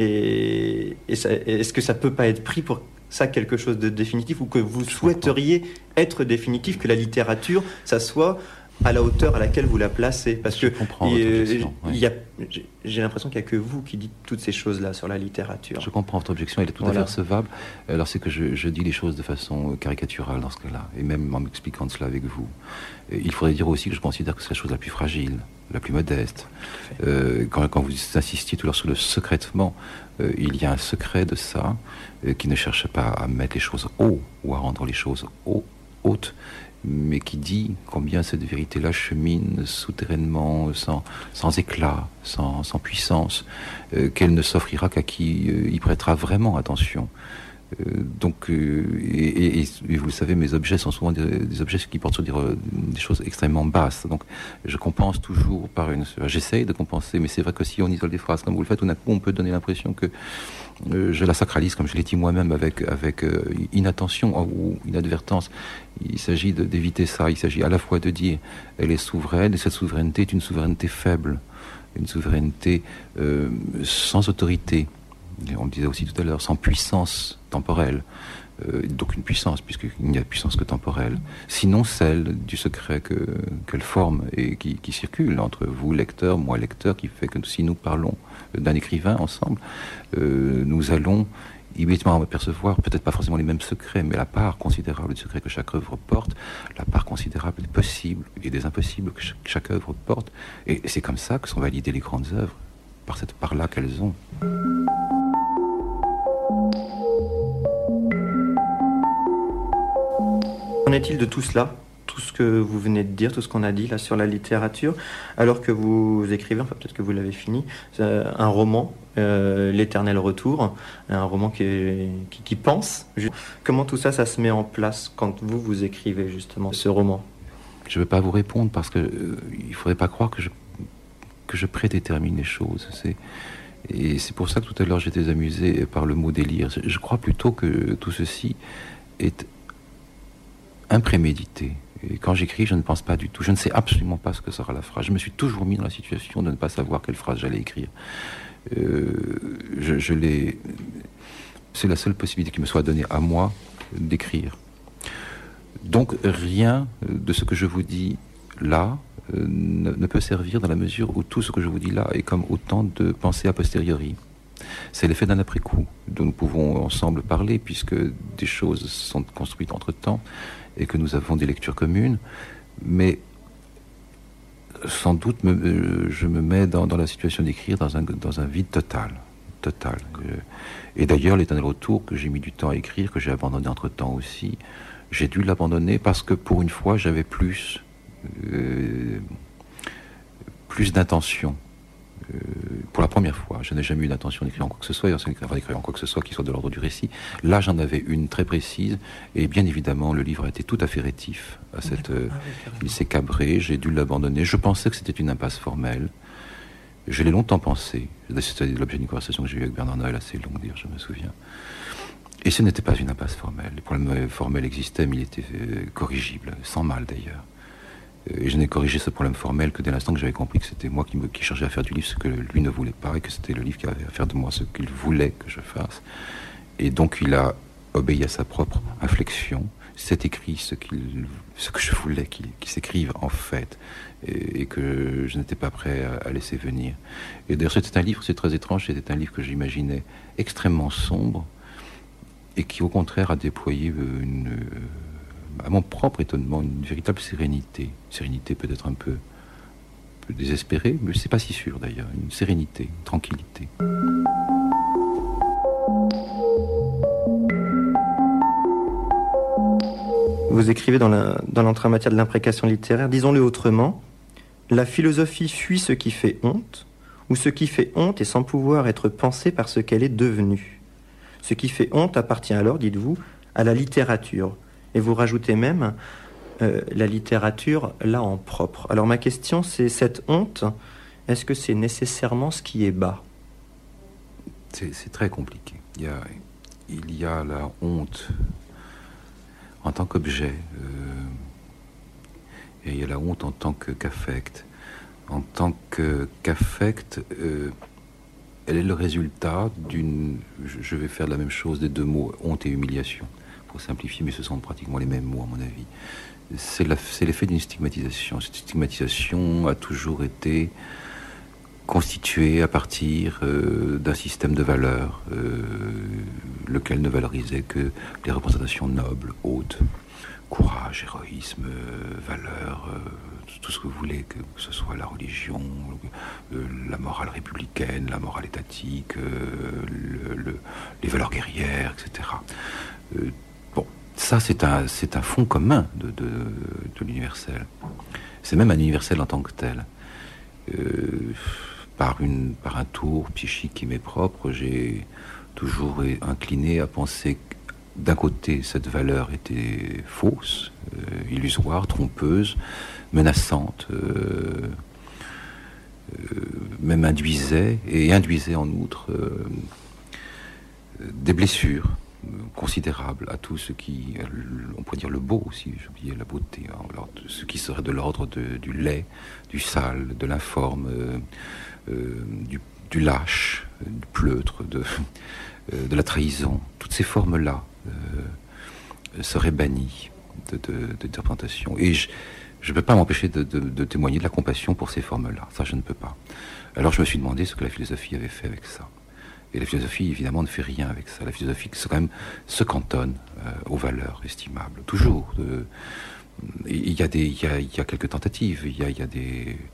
Et, et ça, est-ce que ça peut pas être pris pour ça quelque chose de définitif, ou que vous Je souhaiteriez comprends. être définitif, que la littérature, ça soit à la hauteur à laquelle vous la placez? Parce Je que comprends il, votre objection, il oui. y a, j'ai, j'ai l'impression qu'il n'y a que vous qui dites toutes ces choses-là sur la littérature. Je comprends votre objection, elle est tout voilà. à fait recevable. Alors c'est que je, je dis les choses de façon caricaturale dans ce cas-là, et même en m'expliquant de cela avec vous. Il faudrait dire aussi que je considère que c'est la chose la plus fragile, la plus modeste. Euh, quand, quand vous insistiez tout à l'heure sur le secrètement, euh, il y a un secret de ça, euh, qui ne cherche pas à mettre les choses haut ou à rendre les choses haut, hautes, mais qui dit combien cette vérité-là chemine souterrainement, sans, sans éclat, sans, sans puissance, euh, qu'elle ne s'offrira qu'à qui euh, y prêtera vraiment attention. Euh, donc, euh, et, et, et vous le savez, mes objets sont souvent des, des objets qui portent sur des, des choses extrêmement basses. Donc, je compense toujours par une... J'essaye de compenser, mais c'est vrai que si on isole des phrases comme vous le faites, tout d'un coup, on peut donner l'impression que euh, je la sacralise, comme je l'ai dit moi-même, avec, avec euh, inattention ou inadvertance. Il s'agit de, d'éviter ça. Il s'agit à la fois de dire elle est souveraine, et cette souveraineté est une souveraineté faible, une souveraineté euh, sans autorité. Et on le disait aussi tout à l'heure, sans puissance temporelle, euh, donc une puissance, puisqu'il n'y a de puissance que temporelle, sinon celle du secret que, qu'elle forme et qui, qui circule entre vous, lecteur, moi, lecteur, qui fait que si nous parlons d'un écrivain ensemble, euh, nous allons immédiatement apercevoir, peut-être pas forcément les mêmes secrets, mais la part considérable du secret que chaque œuvre porte, la part considérable des possibles et des impossibles que chaque, chaque œuvre porte, et c'est comme ça que sont validées les grandes œuvres. par cette part-là qu'elles ont. Qu'en est-il de tout cela ? Tout ce que vous venez de dire, tout ce qu'on a dit là sur la littérature, alors que vous écrivez, enfin peut-être que vous l'avez fini, euh, un roman, euh, L'Éternel Retour, un roman qui, est, qui, qui pense. Comment tout ça, ça se met en place quand vous, vous écrivez justement ce roman ? Je ne vais pas vous répondre parce qu'il euh, ne faudrait pas croire que je, que je prédétermine les choses. C'est, et c'est pour ça que tout à l'heure j'étais amusé par le mot délire. Je crois plutôt que tout ceci est imprémédité. Et quand j'écris, je ne pense pas du tout. Je ne sais absolument pas ce que sera la phrase. Je me suis toujours mis dans la situation de ne pas savoir quelle phrase j'allais écrire. Euh, je, je l'ai... C'est la seule possibilité qui me soit donnée à moi d'écrire. Donc rien de ce que je vous dis là euh, ne, ne peut servir dans la mesure où tout ce que je vous dis là est comme autant de pensées a posteriori. C'est l'effet d'un après-coup dont nous pouvons ensemble parler puisque des choses sont construites entre-temps et que nous avons des lectures communes, mais sans doute me, euh, je me mets dans, dans la situation d'écrire dans un, dans un vide total. total. Euh, et d'ailleurs, L'Éternel Retour, que j'ai mis du temps à écrire, que j'ai abandonné entre-temps aussi, j'ai dû l'abandonner parce que pour une fois, j'avais plus, euh, plus d'intention. Euh, pour la première fois, je n'ai jamais eu d'intention d'écrire en quoi que ce soit, enfin d'écrire en quoi que ce soit qui soit de l'ordre du récit. Là, j'en avais une très précise, et bien évidemment, le livre a été tout à fait rétif. À cette, euh, il s'est cabré, j'ai dû l'abandonner. Je pensais que c'était une impasse formelle. Je l'ai longtemps pensé. C'était l'objet d'une conversation que j'ai eue avec Bernard Noël, assez longue, d'ailleurs, je me souviens. Et ce n'était pas une impasse formelle. Les problèmes formels existaient, mais il était euh, corrigible, sans mal d'ailleurs. Et je n'ai corrigé ce problème formel que dès l'instant que j'avais compris que c'était moi qui, me, qui cherchais à faire du livre ce que lui ne voulait pas, et que c'était le livre qui avait à faire de moi ce qu'il voulait que je fasse. Et donc il a obéi à sa propre inflexion. C'est écrit ce, qu'il, ce que je voulais qu'il, qu'il s'écrive en fait, et, et que je n'étais pas prêt à, à laisser venir. Et d'ailleurs c'était un livre, c'est très étrange, c'était un livre que j'imaginais extrêmement sombre, et qui au contraire a déployé une... à mon propre étonnement, une véritable sérénité. Sérénité peut-être un peu, un peu désespérée, mais c'est pas si sûr d'ailleurs. Une sérénité, une tranquillité. Vous écrivez dans, la, dans l'entrée en matière de l'imprécation littéraire, disons-le autrement, la philosophie fuit ce qui fait honte, ou ce qui fait honte est sans pouvoir être pensé par ce qu'elle est devenue. Ce qui fait honte appartient alors, dites-vous, à la littérature. Et vous rajoutez même euh, la littérature là en propre. Alors ma question c'est, cette honte, est-ce que c'est nécessairement ce qui est bas ? c'est, c'est très compliqué. Il y a, il y a la honte en tant qu'objet, euh, et il y a la honte en tant que, qu'affect. En tant que, qu'affect, euh, elle est le résultat d'une... Je vais faire la même chose des deux mots, honte et humiliation. Pour simplifier, mais ce sont pratiquement les mêmes mots à mon avis. C'est, la, c'est l'effet d'une stigmatisation. Cette stigmatisation a toujours été constituée à partir euh, d'un système de valeurs, euh, lequel ne valorisait que les représentations nobles, hautes, courage, héroïsme, euh, valeur, euh, tout ce que vous voulez, que ce soit la religion, euh, la morale républicaine, la morale étatique, euh, le, le, les valeurs guerrières, et cetera. Euh, bon, ça c'est un, c'est un fond commun de, de, de l'universel. C'est même un universel en tant que tel. Euh, par, une, par un tour psychique qui m'est propre, j'ai toujours incliné à penser que d'un côté, cette valeur était fausse, euh, illusoire, trompeuse, menaçante, euh, euh, même induisait, et induisait en outre euh, des blessures considérables à tout ce qui, on pourrait dire le beau aussi, j'oubliais la beauté, hein, alors, ce qui serait de l'ordre de, du laid, du sale, de l'informe, euh, euh, du, du lâche, du pleutre, de, euh, de la trahison, toutes ces formes-là euh, seraient bannies de, de, d'interprétation. Et je ne peux pas m'empêcher de, de, de témoigner de la compassion pour ces formes-là, ça je ne peux pas. Alors je me suis demandé ce que la philosophie avait fait avec ça. Et la philosophie, évidemment, ne fait rien avec ça. La philosophie, c'est quand même, se cantonne euh, aux valeurs estimables, toujours. Il y a des, il y a, il y a quelques tentatives, il y a, il y a des,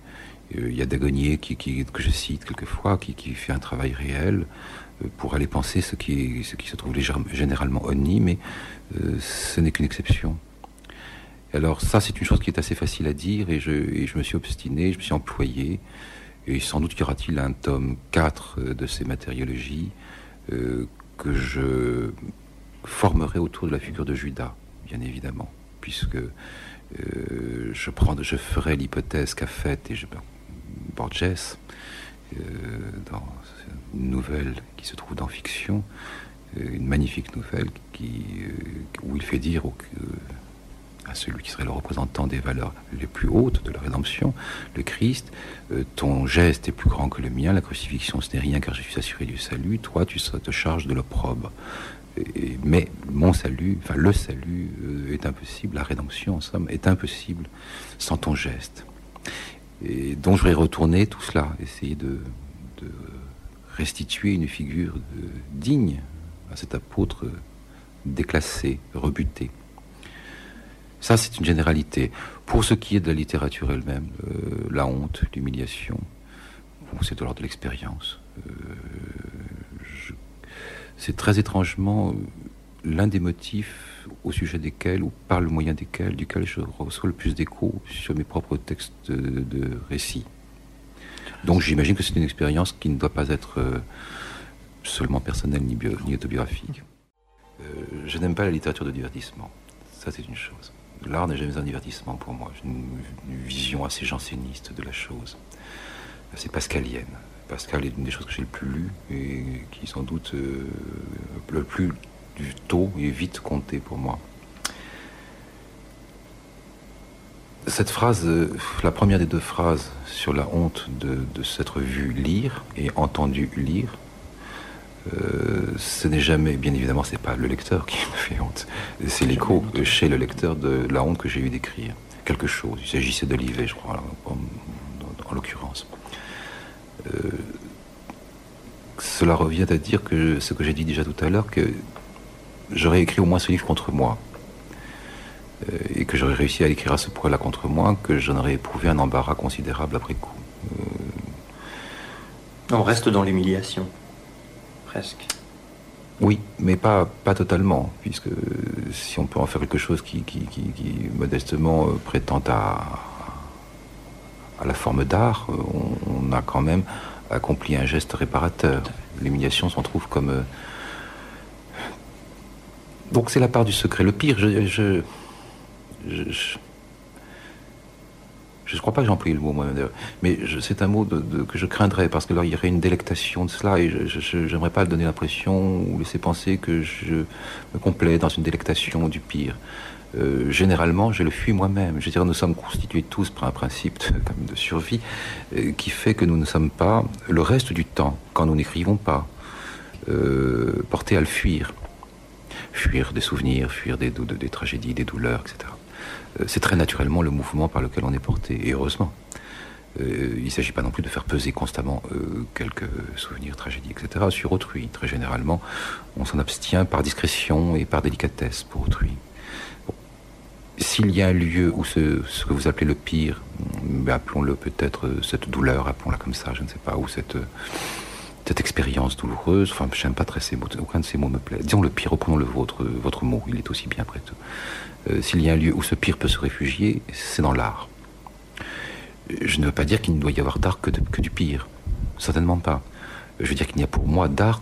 Il y a Dagonier qui, qui, que je cite quelquefois, qui, qui fait un travail réel pour aller penser ce qui, est, ce qui se trouve généralement honni, mais euh, ce n'est qu'une exception. Alors ça, c'est une chose qui est assez facile à dire, et je, et je me suis obstiné, je me suis employé, et sans doute y aura-t-il un tome quatre de ces matériologies euh, que je formerai autour de la figure de Judas, bien évidemment, puisque euh, je, prends, je ferai l'hypothèse qu'a faite et je, Borges, euh, dans une nouvelle qui se trouve dans Fiction, euh, une magnifique nouvelle qui, euh, où il fait dire au, euh, à celui qui serait le représentant des valeurs les plus hautes de la rédemption, le Christ, euh, ton geste est plus grand que le mien, la crucifixion ce n'est rien car je suis assuré du salut, toi tu te charges de l'opprobre. Et, mais mon salut, enfin le salut euh, est impossible, la rédemption en somme est impossible sans ton geste. Et donc je vais retourner tout cela, essayer de, de restituer une figure de, digne à cet apôtre déclassé, rebuté. Ça, c'est une généralité. Pour ce qui est de la littérature elle-même, euh, la honte, l'humiliation, bon, c'est de l'ordre de l'expérience. Euh, je... C'est très étrangement euh, l'un des motifs au sujet desquels, ou par le moyen desquels, duquel je reçois le plus d'écho sur mes propres textes de, de récits. Donc j'imagine que c'est une expérience qui ne doit pas être euh, seulement personnelle ni, bio, ni autobiographique. Euh, je n'aime pas la littérature de divertissement. Ça, c'est une chose. L'art n'est jamais un divertissement pour moi. J'ai une, une vision assez janséniste de la chose. C'est pascalienne. Pascal est une des choses que j'ai le plus lues et qui sans doute euh, le plus du tôt et vite compté pour moi. Cette phrase, euh, la première des deux phrases sur la honte de, de s'être vu lire et entendu lire, Euh, ce n'est jamais, bien évidemment, c'est pas le lecteur qui me fait honte. C'est l'écho chez le lecteur de la honte que j'ai eu d'écrire quelque chose. Il s'agissait d'Olivet, je crois, en, en, en l'occurrence. Euh, cela revient à dire que ce que j'ai dit déjà tout à l'heure, que j'aurais écrit au moins ce livre contre moi, euh, et que j'aurais réussi à l'écrire à ce point-là contre moi, que j'en aurais éprouvé un embarras considérable après coup. Euh... On reste dans l'humiliation. Presque. Oui, mais pas, pas totalement, puisque si on peut en faire quelque chose qui, qui, qui, qui modestement euh, prétend à, à la forme d'art, on, on a quand même accompli un geste réparateur. L'humiliation s'en trouve comme... Euh... Donc c'est la part du secret. Le pire, je... je, je, je... Je ne crois pas que j'ai employé le mot moi-même d'ailleurs, mais je, c'est un mot de, de, que je craindrais, parce que là il y aurait une délectation de cela, et je, je, j'aimerais pas donner l'impression ou laisser penser que je me complais dans une délectation du pire. Euh, généralement, je le fuis moi-même. Je veux dire, nous sommes constitués tous par un principe de, comme de survie euh, qui fait que nous ne sommes pas, le reste du temps, quand nous n'écrivons pas, euh, portés à le fuir. Fuir des souvenirs, fuir des, des, des tragédies, des douleurs, et cetera. C'est très naturellement le mouvement par lequel on est porté, et heureusement. Euh, il ne s'agit pas non plus de faire peser constamment euh, quelques souvenirs, tragédies, et cetera sur autrui. Très généralement, on s'en abstient par discrétion et par délicatesse pour autrui. Bon. S'il y a un lieu où ce, ce que vous appelez le pire, ben appelons-le peut-être cette douleur, appelons-la comme ça, je ne sais pas, ou cette, cette expérience douloureuse, enfin, je n'aime pas très ces mots, aucun de ces mots me plaît. Disons le pire, reprenons le vôtre, votre mot, il est aussi bien après tout. Euh, s'il y a un lieu où ce pire peut se réfugier, c'est dans l'art. Je ne veux pas dire qu'il ne doit y avoir d'art que, de, que du pire. Certainement pas. Je veux dire qu'il n'y a pour moi d'art...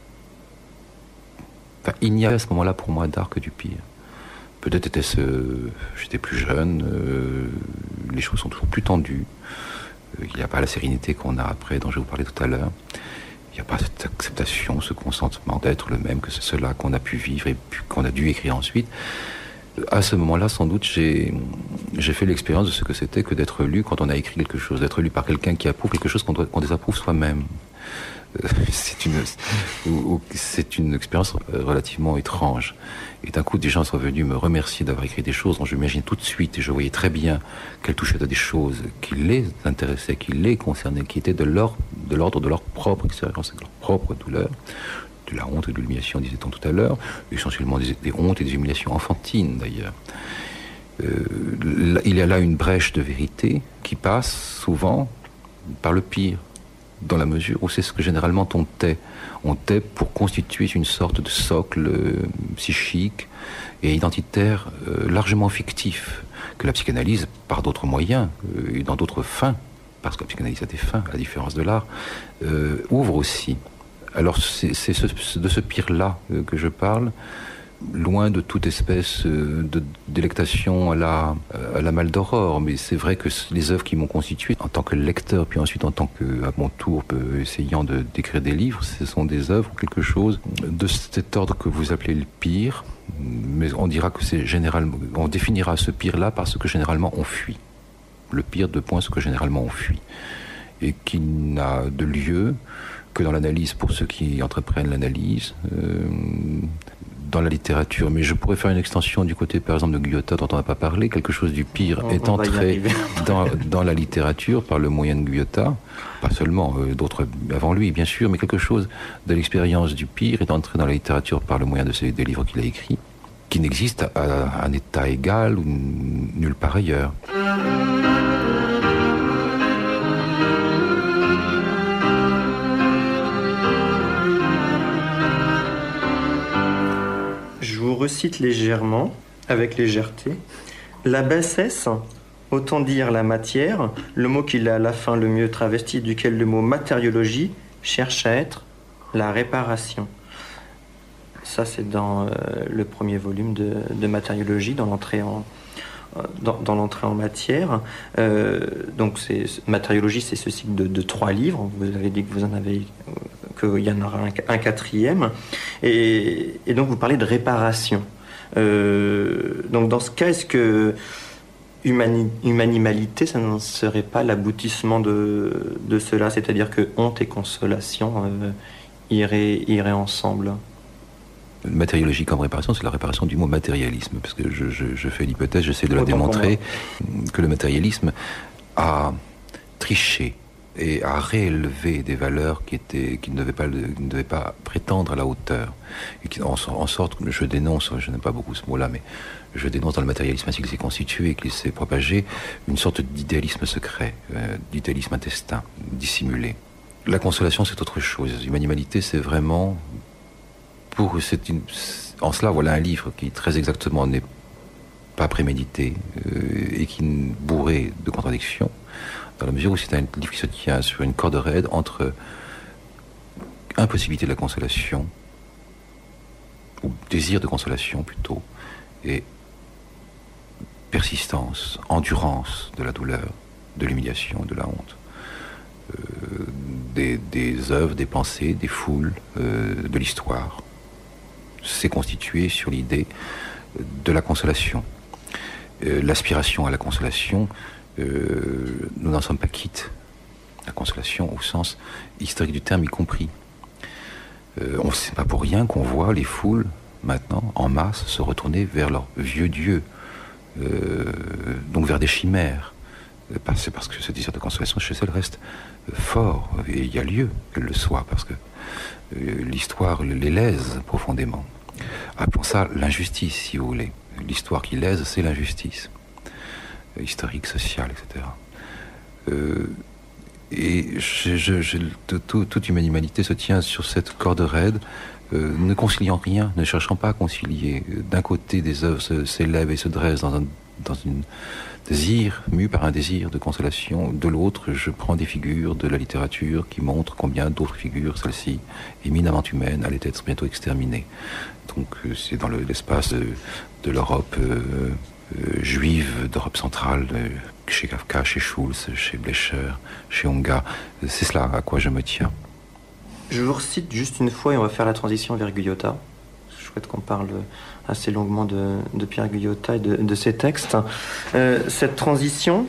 Enfin, il n'y a à ce moment-là pour moi d'art que du pire. Peut-être était-ce... Euh, j'étais plus jeune, euh, les choses sont toujours plus tendues. Euh, il n'y a pas la sérénité qu'on a après, dont je vais vous parler tout à l'heure. Il n'y a pas cette acceptation, ce consentement d'être le même que c'est cela qu'on a pu vivre et qu'on a dû écrire ensuite. À ce moment-là, sans doute, j'ai, j'ai fait l'expérience de ce que c'était que d'être lu quand on a écrit quelque chose, d'être lu par quelqu'un qui approuve quelque chose qu'on, doit, qu'on désapprouve soi-même. Euh, c'est, une, ou, ou, c'est une expérience relativement étrange. Et d'un coup, des gens sont venus me remercier d'avoir écrit des choses dont je m'imaginais tout de suite, et je voyais très bien qu'elles touchaient à des choses qui les intéressaient, qui les concernaient, qui étaient de, leur, de l'ordre de leur propre expérience, de leur propre douleur. De la honte et de l'humiliation, disait-on tout à l'heure, essentiellement des, des hontes et des humiliations enfantines d'ailleurs. Euh, il y a là une brèche de vérité qui passe souvent par le pire, dans la mesure où c'est ce que généralement on tait. On tait pour constituer une sorte de socle euh, psychique et identitaire euh, largement fictif, que la psychanalyse, par d'autres moyens, euh, et dans d'autres fins, parce que la psychanalyse a des fins, à la différence de l'art, euh, ouvre aussi. Alors c'est, c'est ce, de ce pire-là euh, que je parle, loin de toute espèce de délectation à la, à la Maldoror, mais c'est vrai que les œuvres qui m'ont constitué en tant que lecteur, puis ensuite en tant que, à mon tour, essayant de, d'écrire des livres, ce sont des œuvres, quelque chose de cet ordre que vous appelez le pire, mais on dira que c'est généralement, on définira ce pire-là par ce que généralement on fuit. Le pire de point, ce que généralement on fuit. Et qui n'a de lieu que dans l'analyse, pour ceux qui entreprennent l'analyse, euh, dans la littérature, mais je pourrais faire une extension du côté, par exemple, de Guyotat, dont on n'a pas parlé. Quelque chose du pire on, est on entré dans, dans la littérature par le moyen de Guyotat, pas seulement, euh, d'autres avant lui, bien sûr, mais quelque chose de l'expérience du pire est entré dans la littérature par le moyen de ces, des livres qu'il a écrits, qui n'existe à, à un état égal ou nulle part ailleurs. Je vous recite légèrement, avec légèreté. La bassesse, autant dire la matière, le mot qu'il a à la fin le mieux travesti, duquel le mot matériologie cherche à être la réparation. Ça, c'est dans euh, le premier volume de, de matériologie, dans l'entrée en, dans, dans l'entrée en matière. Euh, donc, c'est, matériologie, c'est ce cycle de, de trois livres. Vous avez dit que vous en avez... qu'il y en aura un, un quatrième. Et, et donc, vous parlez de réparation. Euh, donc, dans ce cas, est-ce que humani, humanimalité, ça ne serait pas l'aboutissement de, de cela? C'est-à-dire que honte et consolation euh, iraient, iraient ensemble? Matériologie comme réparation, c'est la réparation du mot matérialisme. Parce que je, je, je fais l'hypothèse, j'essaie de la Autant démontrer, que le matérialisme a triché et à réélever des valeurs qui, étaient, qui ne, devaient pas, qui ne devaient pas prétendre à la hauteur. Et qui, en, en sorte, je dénonce, je n'aime pas beaucoup ce mot-là, mais je dénonce dans le matérialisme ainsi qu'il s'est constitué, qu'il s'est propagé, une sorte d'idéalisme secret, euh, d'idéalisme intestin, dissimulé. La consolation, c'est autre chose. Humanimalité, c'est vraiment... Pour, c'est une, en cela, voilà un livre qui, très exactement, n'est pas prémédité euh, et qui est bourré de contradictions, dans la mesure où c'est un livre qui se tient sur une corde raide entre impossibilité de la consolation, ou désir de consolation plutôt, et persistance, endurance de la douleur, de l'humiliation, de la honte. Euh, des, des œuvres, des pensées, des foules, euh, de l'histoire. C'est constitué sur l'idée de la consolation. Euh, l'aspiration à la consolation, euh, nous n'en sommes pas quittes. La consolation au sens historique du terme y compris. Euh, on sait pas pour rien qu'on voit les foules maintenant en masse se retourner vers leurs vieux dieux, euh, donc vers des chimères. Euh, c'est parce que ce désir de consolation chez elles reste euh, fort, et il y a lieu qu'elle le soit, parce que euh, l'histoire les lèse profondément. Appelons ça l'injustice, si vous voulez. L'histoire qui lèse, c'est l'injustice euh, historique, sociale, et cetera. Euh, et je, je, je, tout, toute humanité se tient sur cette corde raide, euh, ne conciliant rien, ne cherchant pas à concilier. D'un côté, des œuvres se, s'élèvent et se dressent dans un dans une désir, mu par un désir de consolation. De l'autre, je prends des figures de la littérature qui montrent combien d'autres figures, celle-ci, éminemment humaines, allaient être bientôt exterminées. Donc c'est dans le, l'espace de, de l'Europe euh, euh, juive, d'Europe centrale, euh, chez Kafka, chez Schulz, chez Blecher, chez Onga. C'est cela à quoi je me tiens. Je vous recite juste une fois et on va faire la transition vers Guyotat. Je souhaite qu'on parle assez longuement de, de Pierre Guyotat et de, de ses textes. Euh, cette transition,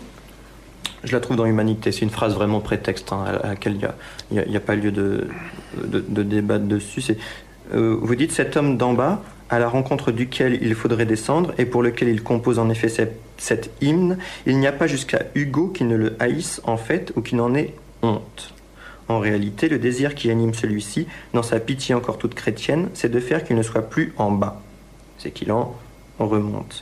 je la trouve dans Humanité. C'est une phrase vraiment prétexte, hein, à, à laquelle il n'y a, a, a pas lieu de, de, de débattre dessus. C'est, euh, vous dites « Cet homme d'en bas, à la rencontre duquel il faudrait descendre et pour lequel il compose en effet cette, cet hymne, il n'y a pas jusqu'à Hugo qui ne le haïsse en fait ou qui n'en ait honte. En réalité, le désir qui anime celui-ci, dans sa pitié encore toute chrétienne, c'est de faire qu'il ne soit plus en bas. C'est qu'il en remonte. »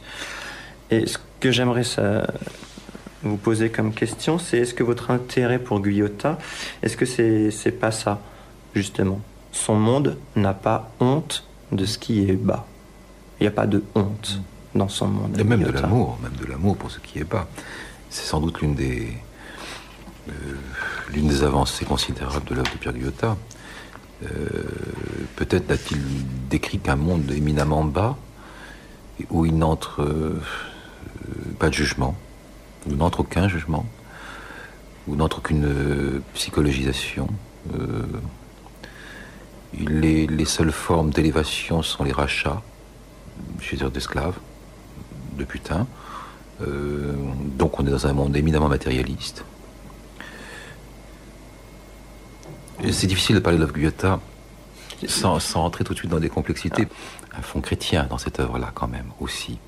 Et ce que j'aimerais ça, vous poser comme question, c'est est-ce que votre intérêt pour Guyotat, est-ce que c'est, c'est pas ça, justement? Son monde n'a pas honte de ce qui est bas. Il n'y a pas de honte dans son monde. Et même de l'amour, même de l'amour pour ce qui est bas. C'est sans doute l'une des, euh, l'une des avancées considérables de l'œuvre de Pierre Guyotat. Euh, peut-être n'a-t-il décrit qu'un monde éminemment bas, où il n'entre euh, pas de jugement, où n'entre aucun jugement, où n'entre aucune euh, psychologisation. Euh, les, les seules formes d'élévation sont les rachats, je veux dire d'esclaves, de putains. Euh, donc on est dans un monde éminemment matérialiste. Et c'est difficile de parler de l'œuvre Guyotat sans, sans entrer tout de suite dans des complexités. Un fond chrétien dans cette œuvre-là quand même aussi.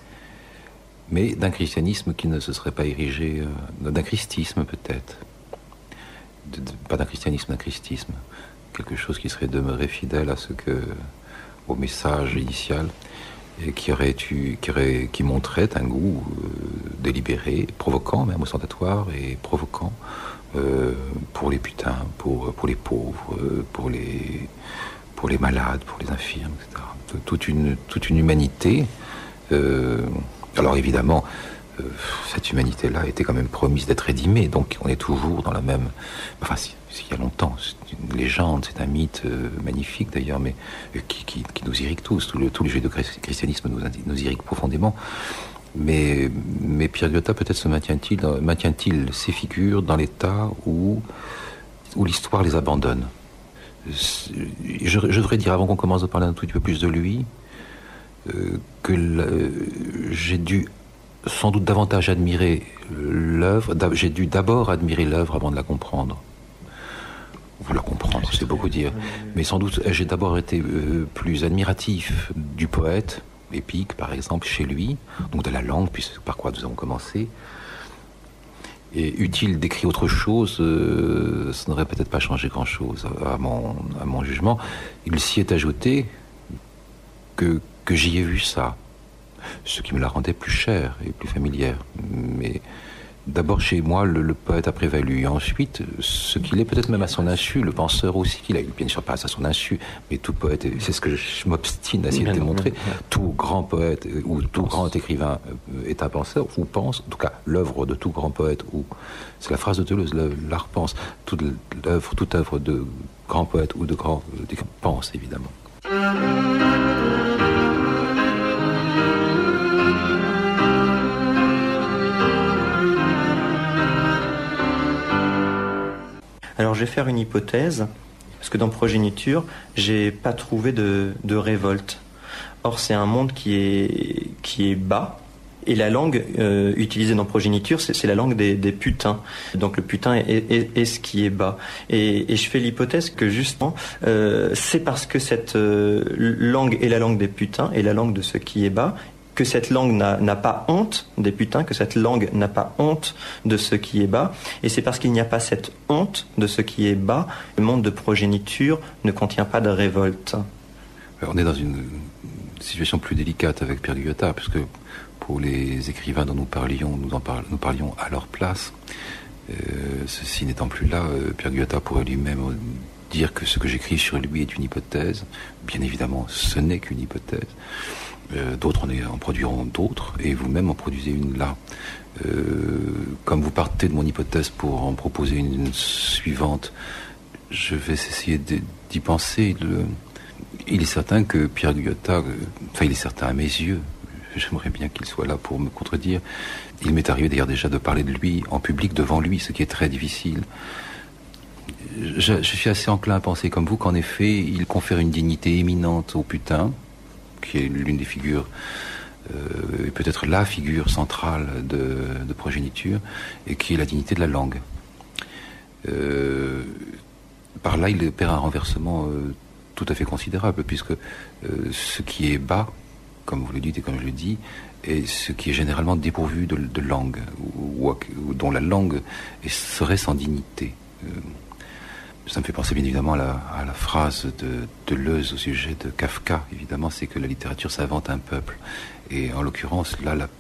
Mais d'un christianisme qui ne se serait pas érigé, euh, d'un christisme peut-être. De, de, pas d'un christianisme, d'un christisme. Quelque chose qui serait demeuré fidèle à ce que, au message initial, et qui aurait eu, qui, aurait, qui montrait un goût euh, délibéré, provoquant même, ostentatoire et provoquant euh, pour les putains, pour, pour les pauvres, euh, pour les, pour les malades, pour les infirmes, et cetera. Toute une, toute une humanité. Euh, alors évidemment, euh, cette humanité-là était quand même promise d'être rédimée, donc on est toujours dans la même... Enfin, si, il y a longtemps, c'est une légende, c'est un mythe euh, magnifique d'ailleurs, mais euh, qui, qui, qui nous irrigue tous. Tout le, tout le jeu de christianisme nous, nous irrigue profondément. Mais, mais Pierre Guyotat peut-être se maintient-il, maintient-il ces figures dans l'état où, où l'histoire les abandonne. Je, je devrais dire, avant qu'on commence à parler un tout petit peu plus de lui, euh, que le, j'ai dû sans doute davantage admirer l'œuvre, j'ai dû d'abord admirer l'œuvre avant de la comprendre. Vous la comprendre, c'est beaucoup dire. Mais sans doute, j'ai d'abord été euh, plus admiratif du poète, épique par exemple, chez lui, donc de la langue, puisque par quoi nous avons commencé. Et utile d'écrire autre chose, euh, ça n'aurait peut-être pas changé grand-chose à mon, à mon jugement. Il s'y est ajouté que, que j'y ai vu ça, ce qui me la rendait plus chère et plus familière. Mais d'abord chez moi, le, le poète a prévalu. Et ensuite, ce qu'il est peut-être même à son insu, le penseur aussi, qu'il a eu bien sûr pas à son insu, mais tout poète, c'est ce que je m'obstine à essayer de démontrer, tout grand poète ou tout grand écrivain est un penseur, ou pense, en tout cas l'œuvre de tout grand poète, ou c'est la phrase de Deleuze, l'art pense, toute l'œuvre, toute œuvre de grand poète ou de grand euh, pense évidemment. Alors je vais faire une hypothèse, parce que dans Progéniture, j'ai pas trouvé de, de révolte. Or c'est un monde qui est, qui est bas, et la langue euh, utilisée dans Progéniture, c'est, c'est la langue des, des putains. Donc le putain est, est, est ce qui est bas. Et, et je fais l'hypothèse que justement, euh, c'est parce que cette euh, langue est la langue des putains, et la langue de ce qui est bas, que cette langue n'a, n'a pas honte des putains, que cette langue n'a pas honte de ce qui est bas. Et c'est parce qu'il n'y a pas cette honte de ce qui est bas, le monde de Progéniture ne contient pas de révolte. On est dans une situation plus délicate avec Pierre Guyotat, puisque pour les écrivains dont nous parlions, nous, en parl- nous parlions à leur place, euh, ceci n'étant plus là, euh, Pierre Guyotat pourrait lui-même dire que ce que j'écris sur lui est une hypothèse. Bien évidemment, ce n'est qu'une hypothèse. Euh, d'autres en, est, en produiront d'autres, et vous-même en produisez une là. Euh, comme vous partez de mon hypothèse pour en proposer une, une suivante, je vais essayer de, d'y penser. Le, il est certain que Pierre Guyotat, euh, enfin il est certain à mes yeux, j'aimerais bien qu'il soit là pour me contredire, il m'est arrivé d'ailleurs déjà de parler de lui en public devant lui, ce qui est très difficile. Je, je suis assez enclin à penser comme vous qu'en effet, il confère une dignité éminente au putain, qui est l'une des figures, euh, et peut-être la figure centrale de, de Progéniture, et qui est la dignité de la langue. Euh, par là, il opère un renversement euh, tout à fait considérable, puisque euh, ce qui est bas, comme vous le dites et comme je le dis, est ce qui est généralement dépourvu de, de langue, ou, ou, ou dont la langue est, serait sans dignité. Euh, Ça me fait penser bien évidemment à la, à la phrase de Deleuze au sujet de Kafka. Évidemment, c'est que la littérature s'invente un peuple. Et en l'occurrence, là, la,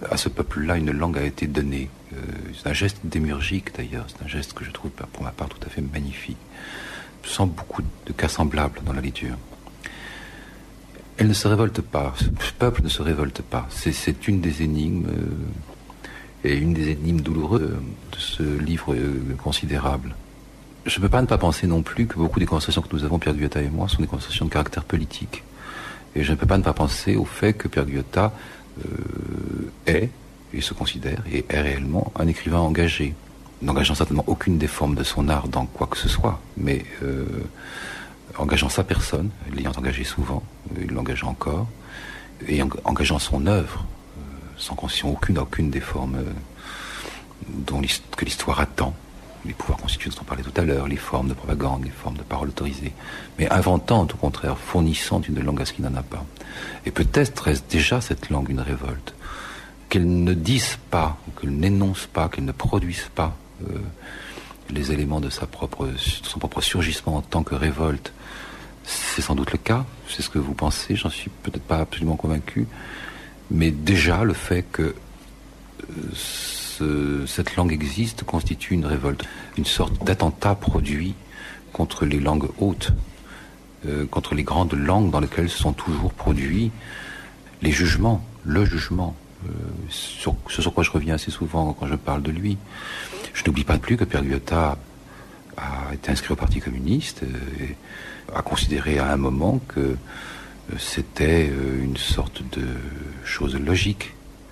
À ce peuple-là, une langue a été donnée. Euh, c'est un geste démiurgique d'ailleurs, c'est un geste que je trouve pour ma part tout à fait magnifique. Je sens beaucoup de cas semblables dans la liture. Elle ne se révolte pas, ce peuple ne se révolte pas. C'est, c'est une des énigmes, euh, et une des énigmes douloureuses de ce livre euh, considérable. Je ne peux pas ne pas penser non plus que beaucoup des conversations que nous avons, Pierre Guyota et moi, sont des conversations de caractère politique. Et je ne peux pas ne pas penser au fait que Pierre Guyota euh, est, et se considère, et est réellement un écrivain engagé, n'engageant certainement aucune des formes de son art dans quoi que ce soit, mais euh, engageant sa personne, l'ayant engagé souvent, il l'engage encore, et en, engageant son œuvre, euh, sans concession aucune, aucune des formes euh, dont l'histoire, que l'histoire attend, les pouvoirs constitués dont on parlait tout à l'heure, les formes de propagande, les formes de parole autorisée, mais inventant, au contraire, fournissant une langue à ce qui n'en a pas. Et peut-être est-ce déjà cette langue une révolte, qu'elle ne dise pas, qu'elle n'énonce pas, qu'elle ne produise pas euh, les éléments de sa propre, son propre surgissement en tant que révolte. C'est sans doute le cas, c'est ce que vous pensez, j'en suis peut-être pas absolument convaincu, mais déjà le fait que euh, ce, cette langue existe constitue une révolte, une sorte d'attentat produit contre les langues hautes, euh, contre les grandes langues dans lesquelles sont toujours produits les jugements, le jugement, euh, sur, ce sur quoi je reviens assez souvent quand je parle de lui. Je n'oublie pas non plus que Pierre Guyota a été inscrit au Parti communiste et a considéré à un moment que c'était une sorte de chose logique,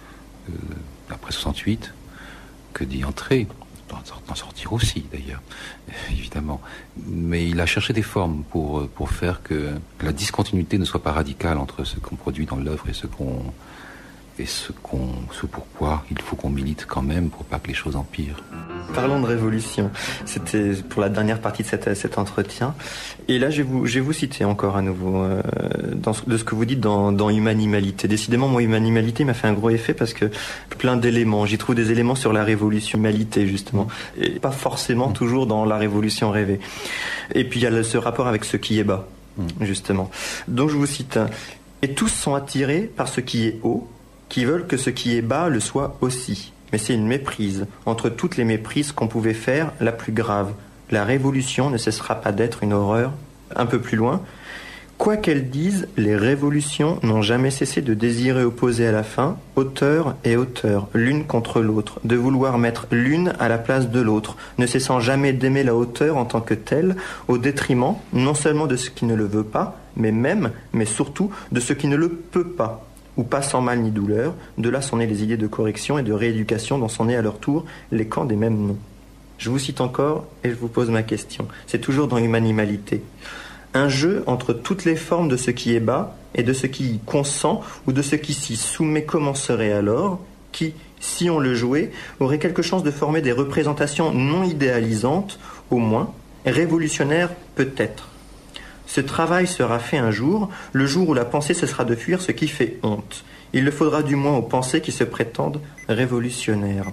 après soixante-huit, que d'y entrer, d'en sortir aussi d'ailleurs, évidemment. Mais il a cherché des formes pour, pour faire que la discontinuité ne soit pas radicale entre ce qu'on produit dans l'œuvre et ce qu'on... et ce, qu'on, ce pourquoi il faut qu'on milite quand même pour pas que les choses empirent. Parlons de révolution, c'était pour la dernière partie de cet, cet entretien. Et là, je vais vous, je vais vous citer encore à nouveau euh, dans ce, de ce que vous dites dans, dans Humanimalité. Décidément, moi, Humanimalité m'a fait un gros effet parce que plein d'éléments, j'y trouve des éléments sur la révolution, Humanité justement, et pas forcément toujours dans la révolution rêvée. Et puis il y a le, ce rapport avec ce qui est bas, justement. Donc je vous cite, et tous sont attirés par ce qui est haut, qui veulent que ce qui est bas le soit aussi. Mais c'est une méprise. Entre toutes les méprises qu'on pouvait faire, la plus grave. La révolution ne cessera pas d'être une horreur. Un peu plus loin. Quoi qu'elles disent, les révolutions n'ont jamais cessé de désirer opposer à la fin auteur et auteur, l'une contre l'autre, de vouloir mettre l'une à la place de l'autre, ne cessant jamais d'aimer la hauteur en tant que telle, au détriment non seulement de ce qui ne le veut pas, mais même, mais surtout, de ce qui ne le peut pas. Ou pas sans mal ni douleur, de là sont nées les idées de correction et de rééducation dont sont nés à leur tour les camps des mêmes noms. Je vous cite encore et je vous pose ma question. C'est toujours dans Humanimalité. Un jeu entre toutes les formes de ce qui est bas et de ce qui y consent ou de ce qui s'y soumet commencerait alors, qui, si on le jouait, aurait quelque chance de former des représentations non idéalisantes, au moins, révolutionnaires peut-être. Ce travail sera fait un jour, le jour où la pensée cessera de fuir ce qui fait honte. Il le faudra du moins aux pensées qui se prétendent révolutionnaires.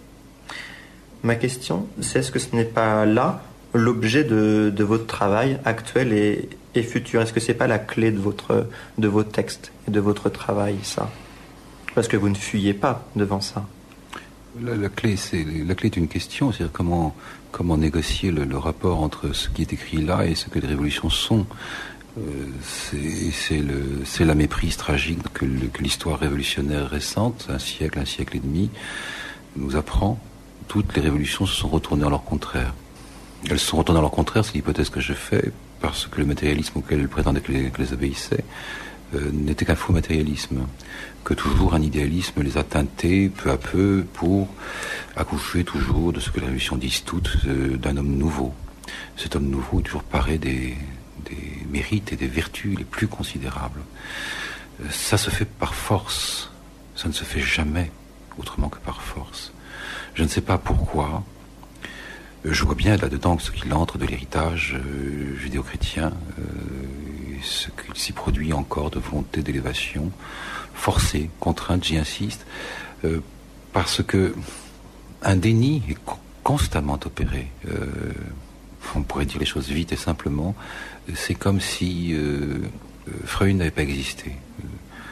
Ma question, c'est est-ce que ce n'est pas là l'objet de, de votre travail actuel et, et futur? Est-ce que ce n'est pas la clé de, votre, de vos textes et de votre travail, ça? Parce que vous ne fuyez pas devant ça. La, la, clé, c'est, la clé est une question, c'est-à-dire comment, comment négocier le, le rapport entre ce qui est écrit là et ce que les révolutions sont. Euh, c'est, c'est, le, c'est la méprise tragique que, le, que l'histoire révolutionnaire récente, un siècle, un siècle et demi, nous apprend. Toutes les révolutions se sont retournées en leur contraire. Elles se sont retournées en leur contraire, c'est l'hypothèse que je fais, parce que le matérialisme auquel elles prétendaient que les, que les obéissaient euh, n'était qu'un faux matérialisme. Que toujours un idéalisme les a teintés peu à peu pour accoucher toujours de ce que les révolutions disent toutes euh, d'un homme nouveau. Cet homme nouveau est toujours paré des, des mérites et des vertus les plus considérables. Euh, ça se fait par force, ça ne se fait jamais autrement que par force. Je ne sais pas pourquoi. Euh, je vois bien là-dedans ce qu'il entre de l'héritage euh, judéo-chrétien, euh, ce qu'il s'y produit encore de volonté d'élévation, forcée, contrainte, j'y insiste, euh, parce que un déni est co- constamment opéré. Euh, on pourrait dire les choses vite et simplement. C'est comme si euh, Freud n'avait pas existé.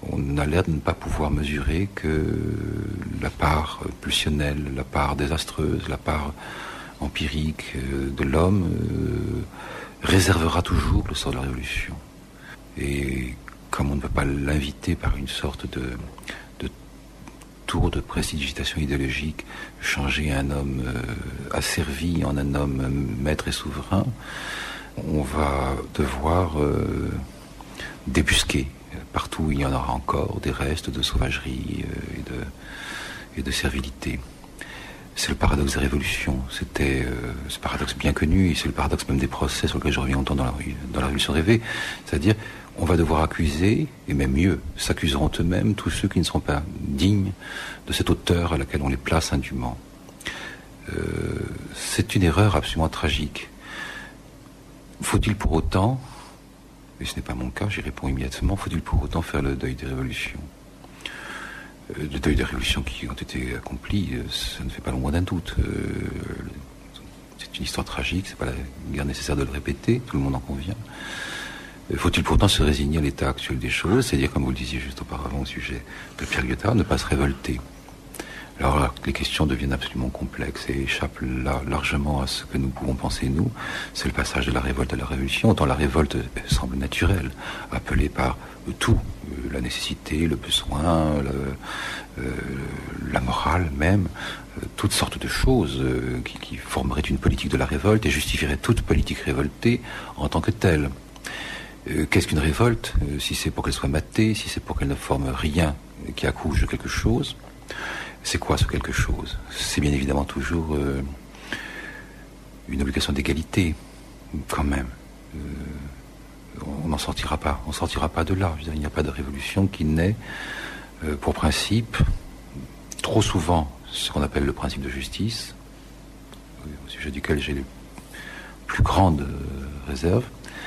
on a l'air de ne pas pouvoir mesurer que la part pulsionnelle, la part désastreuse, la part empirique de l'homme euh, réservera toujours le sort de la révolution. Et comme on ne peut pas l'inviter par une sorte de, de tour de prestidigitation idéologique, changer un homme euh, asservi en un homme maître et souverain, on va devoir euh, débusquer. Partout où il y en aura encore des restes de sauvagerie euh, et, de, et de servilité. C'est le paradoxe des révolutions. C'était euh, ce paradoxe bien connu, et c'est le paradoxe même des procès sur lequel je reviens longtemps dans la, dans la Révolution rêvée. C'est-à-dire, on va devoir accuser, et même mieux, s'accuseront eux-mêmes tous ceux qui ne seront pas dignes de cette hauteur à laquelle on les place indûment. Euh, c'est une erreur absolument tragique. Faut-il pour autant, et ce n'est pas mon cas, j'y réponds immédiatement, faut-il pour autant faire le deuil des révolutions ? euh, Le deuil des révolutions qui ont été accomplies, euh, ça ne fait pas l'ombre d'un doute. Euh, c'est une histoire tragique, c'est pas la guerre nécessaire de le répéter, tout le monde en convient. Euh, faut-il pourtant se résigner à l'état actuel des choses, c'est-à-dire, comme vous le disiez juste auparavant au sujet de Pierre Guettard, ne pas se révolter ? Alors là, les questions deviennent absolument complexes et échappent là, largement à ce que nous pouvons penser, nous. C'est le passage de la révolte à la révolution. Autant la révolte semble naturelle, appelée par tout, la nécessité, le besoin, le, euh, la morale même, euh, toutes sortes de choses euh, qui, qui formeraient une politique de la révolte et justifieraient toute politique révoltée en tant que telle. Euh, qu'est-ce qu'une révolte ? euh, Si c'est pour qu'elle soit matée, si c'est pour qu'elle ne forme rien qui accouche de quelque chose. C'est quoi ce quelque chose ? C'est bien évidemment toujours euh, une obligation d'égalité, quand même. Euh, on n'en sortira pas. On ne sortira pas de là. Je veux dire, il n'y a pas de révolution qui naît euh, pour principe, trop souvent, ce qu'on appelle le principe de justice, au sujet duquel j'ai les plus grandes euh, réserves,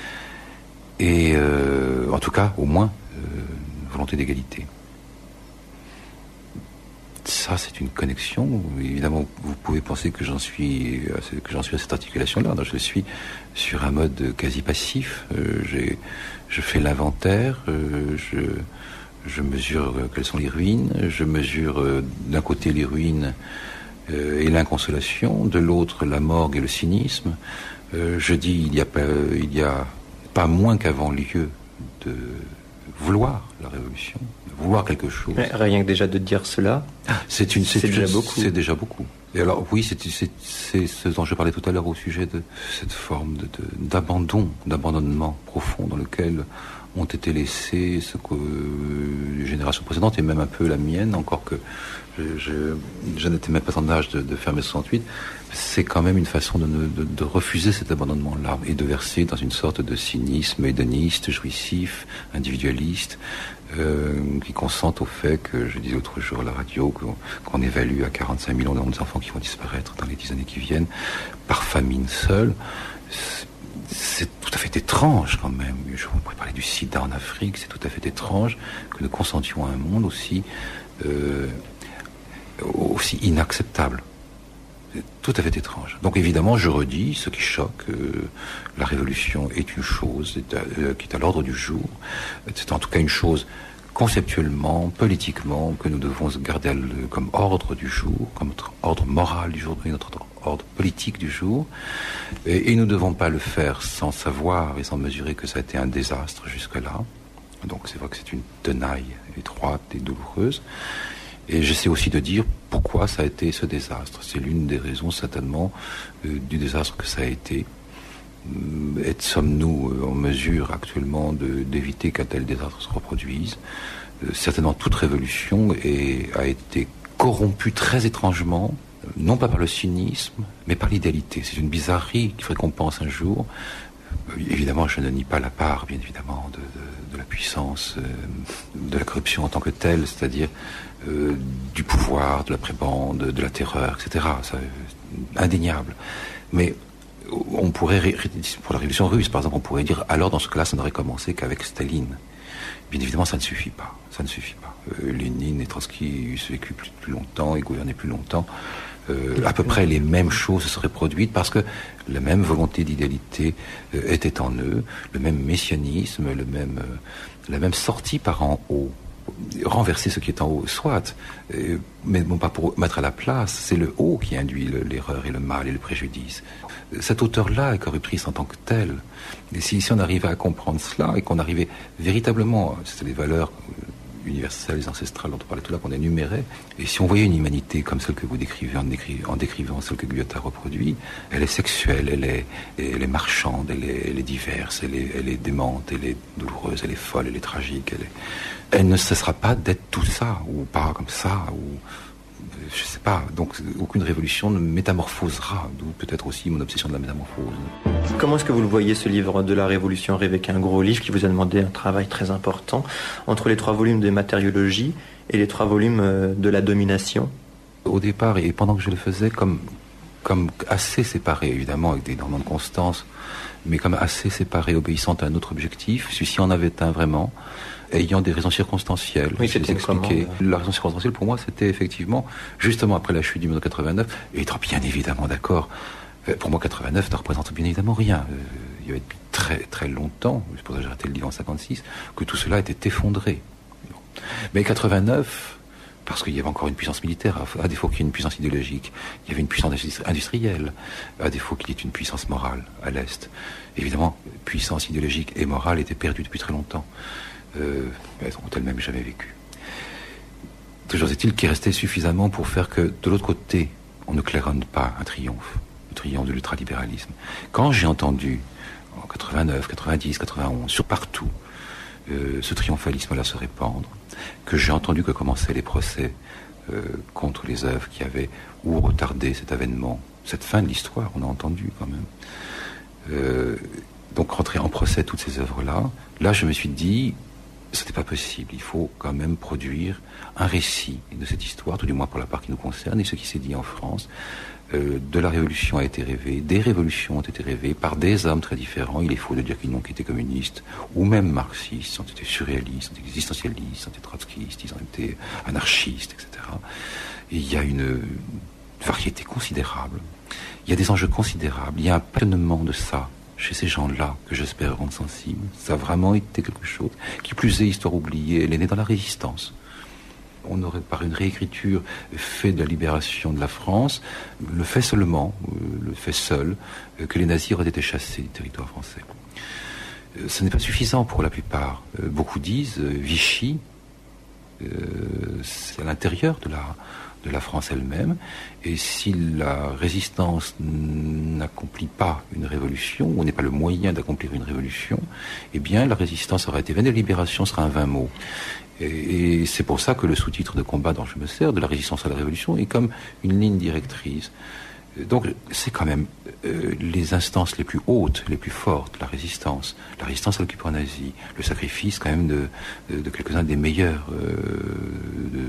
et euh, en tout cas, au moins, euh, volonté d'égalité. Ça, c'est une connexion. Évidemment, vous pouvez penser que j'en suis, que j'en suis à cette articulation-là. Non, je suis sur un mode quasi passif. Euh, j'ai, je fais l'inventaire. Euh, je, je mesure euh, quelles sont les ruines. Je mesure euh, d'un côté les ruines euh, et l'inconsolation, de l'autre la morgue et le cynisme. Euh, je dis, il y a pas, il y a pas moins qu'avant lieu de vouloir la révolution, de vouloir quelque chose. Mais rien que déjà de dire cela, c'est, une, c'est, c'est une, déjà beaucoup. C'est déjà beaucoup. Et alors oui, c'est, c'est, c'est ce dont je parlais tout à l'heure au sujet de cette forme de, de, d'abandon, d'abandonnement profond dans lequel ont été laissées ce que euh, les générations précédentes, et même un peu la mienne, encore que je, je, je n'étais même pas en âge de, de faire mes soixante-huit, c'est quand même une façon de, de, de refuser cet abandonnement-là et de verser dans une sorte de cynisme hédoniste, jouissif, individualiste, euh, qui consente au fait que, je disais l'autre jour à la radio, qu'on, qu'on évalue à quarante-cinq millions d'enfants qui vont disparaître dans les dix années qui viennent, par famine seule. C'est, c'est tout à fait étrange quand même. Je vous pourrais parler du sida en Afrique, c'est tout à fait étrange que nous consentions à un monde aussi, euh, aussi inacceptable. C'est tout à fait étrange. Donc évidemment, je redis, ce qui choque, euh, la révolution est une chose est à, euh, qui est à l'ordre du jour. C'est en tout cas une chose conceptuellement, politiquement, que nous devons garder comme ordre du jour, comme notre ordre moral du jour, notre ordre politique du jour. Et, et nous ne devons pas le faire sans savoir et sans mesurer que ça a été un désastre jusque-là. Donc c'est vrai que c'est une tenaille étroite et douloureuse. Et j'essaie aussi de dire pourquoi ça a été ce désastre. C'est l'une des raisons certainement euh, du désastre que ça a été. Euh, sommes-nous euh, en mesure actuellement de, d'éviter qu'un tel désastre se reproduise ? euh, Certainement toute révolution est, a été corrompue très étrangement, non pas par le cynisme, mais par l'idéalité. C'est une bizarrerie qu'il faudrait qu'on pense un jour. Euh, évidemment, je ne nie pas la part, bien évidemment, de, de, de la puissance, euh, de la corruption en tant que telle, c'est-à-dire Euh, du pouvoir, de la prébande, de la terreur, et cetera. Ça, euh, indéniable. Mais on pourrait, pour la révolution russe, par exemple, on pourrait dire, alors dans ce cas-là, ça n'aurait commencé qu'avec Staline. Bien évidemment, ça ne suffit pas. Ça ne suffit pas. Euh, Lénine et Trotsky eussent vécu plus, plus longtemps et gouverné plus longtemps. Euh, à peu près les mêmes choses se seraient produites parce que la même volonté d'idéalité euh, était en eux, le même messianisme, le même, euh, la même sortie par en haut renverser ce qui est en haut, soit, euh, mais bon, pas pour mettre à la place, c'est le haut qui induit le, l'erreur et le mal et le préjudice. Cet auteur-là est corruptrice en tant que tel. Et si, si on arrivait à comprendre cela et qu'on arrivait véritablement, c'était des valeurs universelles, ancestrales dont on parlait tout là, qu'on énumérait, et si on voyait une humanité comme celle que vous décrivez en, décri- en décrivant celle que Goethe a reproduit, elle est sexuelle, elle est, elle est marchande, elle est, elle est diverse, elle est, elle est démente, elle est douloureuse, elle est folle, elle est tragique, elle est... Elle ne cessera pas d'être tout ça, ou pas comme ça, ou... Je sais pas, donc aucune révolution ne métamorphosera, d'où peut-être aussi mon obsession de la métamorphose. Comment est-ce que vous le voyez, ce livre de la Révolution rêvée, qui est un gros livre qui vous a demandé un travail très important, entre les trois volumes de matériologie et les trois volumes de la domination? Au départ, et pendant que je le faisais, comme, comme assez séparé, évidemment, avec des normes de constance, mais comme assez séparé, obéissant à un autre objectif, celui-ci en avait un vraiment, ayant des raisons circonstancielles. Oui, c'était expliqué. La raison circonstancielle, pour moi, c'était effectivement, justement après la chute du mur de quatre-vingt-neuf, et étant bien évidemment d'accord, pour moi, quatre-vingt-neuf ne représente bien évidemment rien. Euh, il y avait depuis très très longtemps, c'est pour ça que j'ai arrêté le livre en cinquante-six, que tout cela était effondré. Mais quatre-vingt-neuf, parce qu'il y avait encore une puissance militaire, à défaut qu'il y ait une puissance idéologique, il y avait une puissance industrielle, à défaut qu'il y ait une puissance morale à l'Est. Évidemment, puissance idéologique et morale était perdue depuis très longtemps. Euh, elles ont elles-mêmes jamais vécu. Toujours est-il qu'il restait suffisamment pour faire que, de l'autre côté, on ne claironne pas un triomphe, le triomphe de l'ultralibéralisme. Quand j'ai entendu, en quatre-vingt-neuf, quatre-vingt-dix, quatre-vingt-onze, sur partout, euh, ce triomphalisme-là se répandre, que j'ai entendu que commençaient les procès euh, contre les œuvres qui avaient ou retardé cet avènement, cette fin de l'histoire, on a entendu quand même. Euh, donc rentrer en procès toutes ces œuvres-là, là je me suis dit, ce n'est pas possible, il faut quand même produire un récit de cette histoire, tout du moins pour la part qui nous concerne, et ce qui s'est dit en France. Euh, de la révolution a été rêvée, des révolutions ont été rêvées par des hommes très différents. Il est faux de dire qu'ils n'ont qu'été communistes, ou même marxistes, ils ont été surréalistes, ils ont été existentialistes, ils ont été trotskistes, ils ont été anarchistes, et cetera. Et il y a une variété considérable, il y a des enjeux considérables, il y a un passionnement de ça chez ces gens-là, que j'espère rendre sensibles. Ça a vraiment été quelque chose. Qui plus est, histoire oubliée, elle est née dans la résistance. On aurait, par une réécriture, fait de la libération de la France, le fait seulement, le fait seul, que les nazis auraient été chassés du territoire français. Ce n'est pas suffisant pour la plupart. Beaucoup disent, Vichy, c'est à l'intérieur de la... de la France elle-même, et si la résistance n'accomplit pas une révolution, ou n'est pas le moyen d'accomplir une révolution, eh bien la résistance aura été vaine, et la libération sera un vain mot. Et, et c'est pour ça que le sous-titre de combat dont je me sers, de la résistance à la révolution, est comme une ligne directrice. Donc c'est quand même euh, les instances les plus hautes, les plus fortes, la résistance, la résistance à l'occupant nazi, le sacrifice quand même de, de, de quelques-uns des meilleurs euh, de,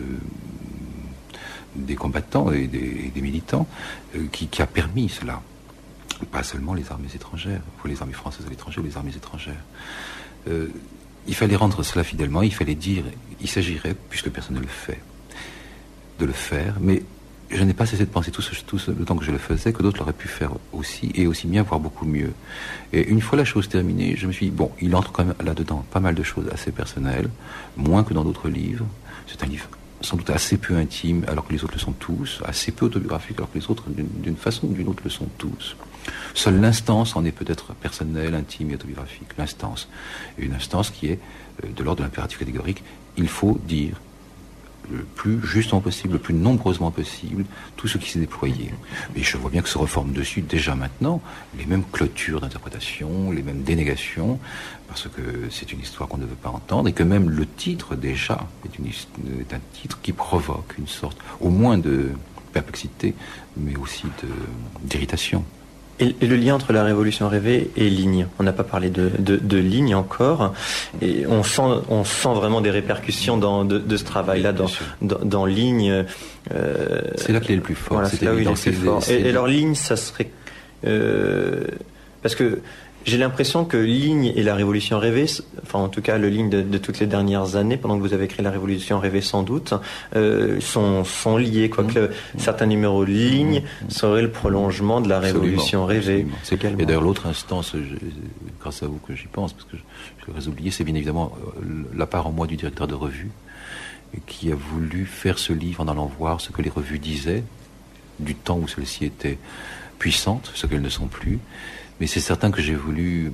des combattants et des, des militants, euh, qui, qui a permis cela. Pas seulement les armées étrangères, ou les armées françaises à l'étranger, ou les armées étrangères. Euh, il fallait rendre cela fidèlement, il fallait dire, il s'agirait, puisque personne ne le fait, de le faire, mais je n'ai pas cessé de penser tout, ce, tout ce, le temps que je le faisais, que d'autres l'auraient pu faire aussi, et aussi bien, voire beaucoup mieux. Et une fois la chose terminée, je me suis dit, bon, il entre quand même là-dedans pas mal de choses assez personnelles, moins que dans d'autres livres. C'est un livre sans doute assez peu intime, alors que les autres le sont tous, assez peu autobiographique, alors que les autres, d'une, d'une façon ou d'une autre, le sont tous. Seule l'instance en est peut-être personnelle, intime et autobiographique. L'instance. Et une instance qui est euh, de l'ordre de l'impératif catégorique. Il faut dire le plus justement possible, le plus nombreusement possible, tout ce qui s'est déployé. Mais je vois bien que se reforment dessus, déjà maintenant, les mêmes clôtures d'interprétation, les mêmes dénégations, parce que c'est une histoire qu'on ne veut pas entendre, et que même le titre, déjà, est, une, est un titre qui provoque une sorte, au moins de perplexité, mais aussi de, d'irritation. Et, et le lien entre la révolution rêvée et Ligne, on n'a pas parlé de, de, de Ligne encore, et on sent, on sent vraiment des répercussions dans, de, de ce travail-là, dans, dans, dans Ligne. Euh, c'est là qu'il est le plus fort. Voilà, c'est, c'est là où il est le plus fort. Et, et alors Ligne, ça serait... Euh, parce que j'ai l'impression que Ligne et la Révolution rêvée, enfin en tout cas le Ligne de, de toutes les dernières années, pendant que vous avez écrit la Révolution rêvée sans doute, euh, sont, sont liés, quoique mmh. certains numéros de Ligne mmh. seraient le prolongement de la Révolution absolument, rêvée. Absolument. Et d'ailleurs l'autre instance, je, grâce à vous que j'y pense, parce que je, je l'ai oublié, c'est bien évidemment euh, la part en moi du directeur de revue, et qui a voulu faire ce livre en allant voir ce que les revues disaient, du temps où celles-ci étaient puissantes, ce qu'elles ne sont plus. Mais c'est certain que j'ai voulu,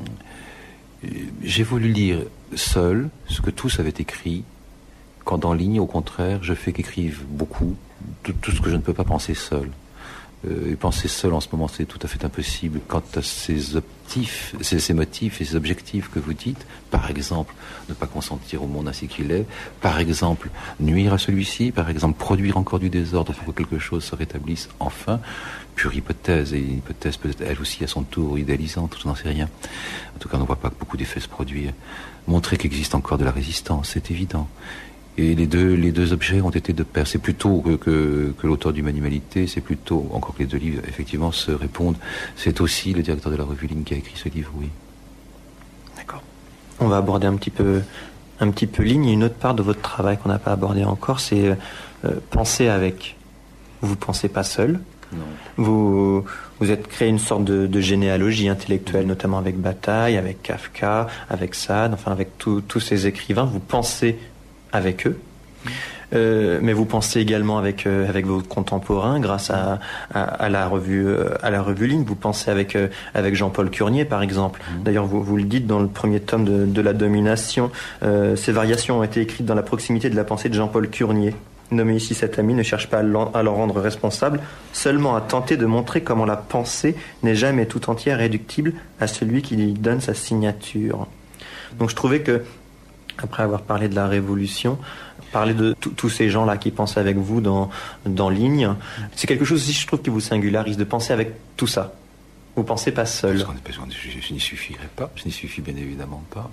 j'ai voulu lire seul ce que tous avaient écrit, quand en ligne, au contraire, je fais qu'écrivent beaucoup, tout, tout ce que je ne peux pas penser seul. Euh, et penser seul en ce moment, c'est tout à fait impossible. Quant à ces, optifs, ces, ces motifs et ces objectifs que vous dites, par exemple, ne pas consentir au monde ainsi qu'il est, par exemple, nuire à celui-ci, par exemple, produire encore du désordre pour que quelque chose se rétablisse enfin, pure hypothèse, et une hypothèse peut-être elle aussi à son tour idéalisante, je n'en sais rien. En tout cas, on ne voit pas beaucoup d'effets se produire. Montrer qu'il existe encore de la résistance, c'est évident. Et les deux, les deux objets ont été de pair. C'est plutôt que, que, que l'auteur d'Humanimalité, c'est plutôt, encore que les deux livres, effectivement, se répondent, c'est aussi le directeur de la revue Ligne qui a écrit ce livre, oui. D'accord. On va aborder un petit peu, un petit peu Ligne. Une autre part de votre travail qu'on n'a pas abordé encore, c'est euh, penser avec. Vous pensez pas seul. Non. Vous, vous êtes créé une sorte de, de généalogie intellectuelle, notamment avec Bataille, avec Kafka, avec Sade, enfin avec tous ces écrivains. Vous pensez avec eux, euh, mais vous pensez également avec euh, avec vos contemporains, grâce à, à, à la revue euh, à la revue Ligne. Vous pensez avec euh, avec Jean-Paul Curnier, par exemple. Mmh. D'ailleurs, vous vous le dites dans le premier tome de, de La Domination. Euh, ces variations ont été écrites dans la proximité de la pensée de Jean-Paul Curnier. Nommé ici cet ami ne cherche pas à l'en rendre responsable, seulement à tenter de montrer comment la pensée n'est jamais tout entière réductible à celui qui lui donne sa signature. Donc je trouvais que, après avoir parlé de la Révolution, parler de tous ces gens-là qui pensent avec vous dans, dans Ligne, c'est quelque chose aussi, je trouve, qui vous singularise, de penser avec tout ça. Vous pensez pas seul. Parce qu'on, je, je n'y suffirai pas, je n'y suffis bien évidemment pas.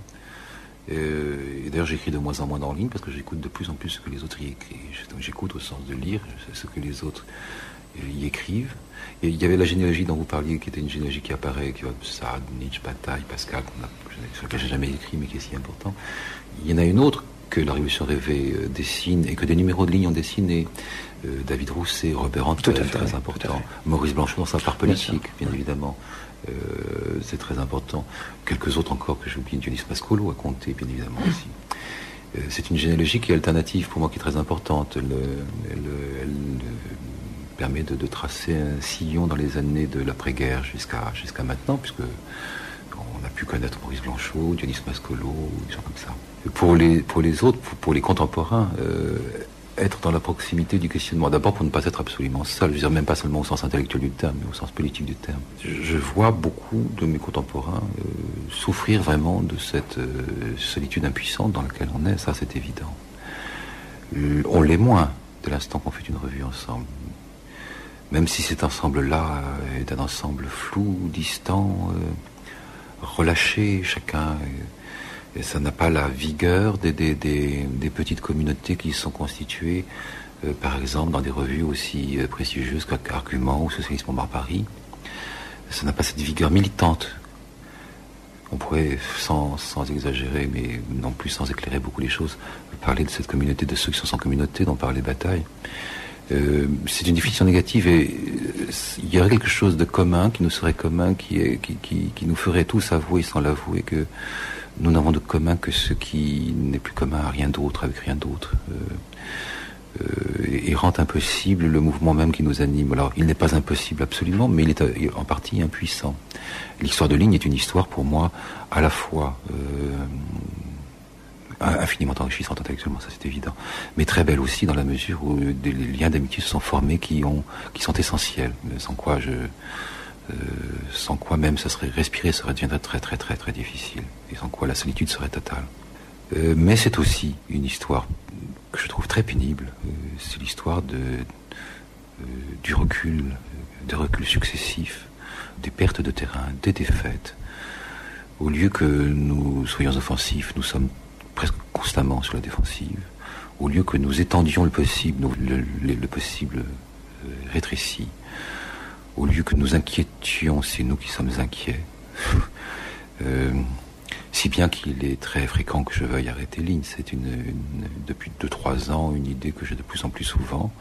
Euh, et d'ailleurs, j'écris de moins en moins dans Ligne parce que j'écoute de plus en plus ce que les autres y écrivent. Donc, j'écoute au sens de lire ce que les autres y écrivent. Et il y avait la généalogie dont vous parliez, qui était une généalogie qui apparaît, qui va Sade, Nietzsche, Bataille, Pascal, sur laquelle j'ai jamais écrit mais qui est si important. Il y en a une autre que la Révolution rêvée euh, dessine et que des numéros de Ligne ont dessiné. Euh, David Rousset, Robert Antoine, très important. Maurice Blanchot dans sa part politique, bien, bien évidemment. Euh, c'est très important. Quelques autres encore que j'oublie, Dionys Mascolo à compter, bien évidemment aussi. Euh, c'est une généalogie qui est alternative pour moi, qui est très importante. Elle, elle, elle, elle permet de, de tracer un sillon dans les années de l'après-guerre jusqu'à jusqu'à maintenant, puisque on a pu connaître Maurice Blanchot, Dionys Mascolo, des gens comme ça. Pour les, pour les autres, pour, pour les contemporains, euh, être dans la proximité du questionnement. D'abord pour ne pas être absolument seul, je veux dire même pas seulement au sens intellectuel du terme, mais au sens politique du terme. Je, je vois beaucoup de mes contemporains euh, souffrir vraiment de cette euh, solitude impuissante dans laquelle on est, ça c'est évident. Euh, on l'est moins dès l'instant qu'on fait une revue ensemble. Même si cet ensemble-là est un ensemble flou, distant, euh, relâché, chacun... Euh, Et ça n'a pas la vigueur des, des, des, des petites communautés qui sont constituées, euh, par exemple, dans des revues aussi euh, prestigieuses qu'Argument ou Socialisme en Barbarie. Ça n'a pas cette vigueur militante. On pourrait, sans, sans exagérer, mais non plus sans éclairer beaucoup les choses, parler de cette communauté, de ceux qui sont sans communauté, dont parlait Bataille. Euh, c'est une définition négative et euh, il y aurait quelque chose de commun, qui nous serait commun, qui, est, qui, qui, qui nous ferait tous avouer sans l'avouer que nous n'avons de commun que ce qui n'est plus commun à rien d'autre, avec rien d'autre. Euh, euh, et, et rend impossible le mouvement même qui nous anime. Alors, il n'est pas impossible absolument, mais il est en partie impuissant. L'histoire de Ligne est une histoire, pour moi, à la fois euh, infiniment enrichissante intellectuellement, ça c'est évident, mais très belle aussi dans la mesure où des liens d'amitié se sont formés qui, ont, qui sont essentiels, sans quoi je... Euh, sans quoi même ça serait respirer serait deviendrait très très très très difficile et sans quoi la solitude serait totale. Euh, mais c'est aussi une histoire que je trouve très pénible. Euh, c'est l'histoire de euh, du recul, des reculs successifs, des pertes de terrain, des défaites. Au lieu que nous soyons offensifs, nous sommes presque constamment sur la défensive. Au lieu que nous étendions le possible, nous, le, le, le possible euh, rétréci. Au lieu que nous inquiétions, c'est nous qui sommes inquiets. euh, si bien qu'il est très fréquent que je veuille arrêter Ligne. C'est une, une, depuis deux trois ans une idée que j'ai de plus en plus souvent.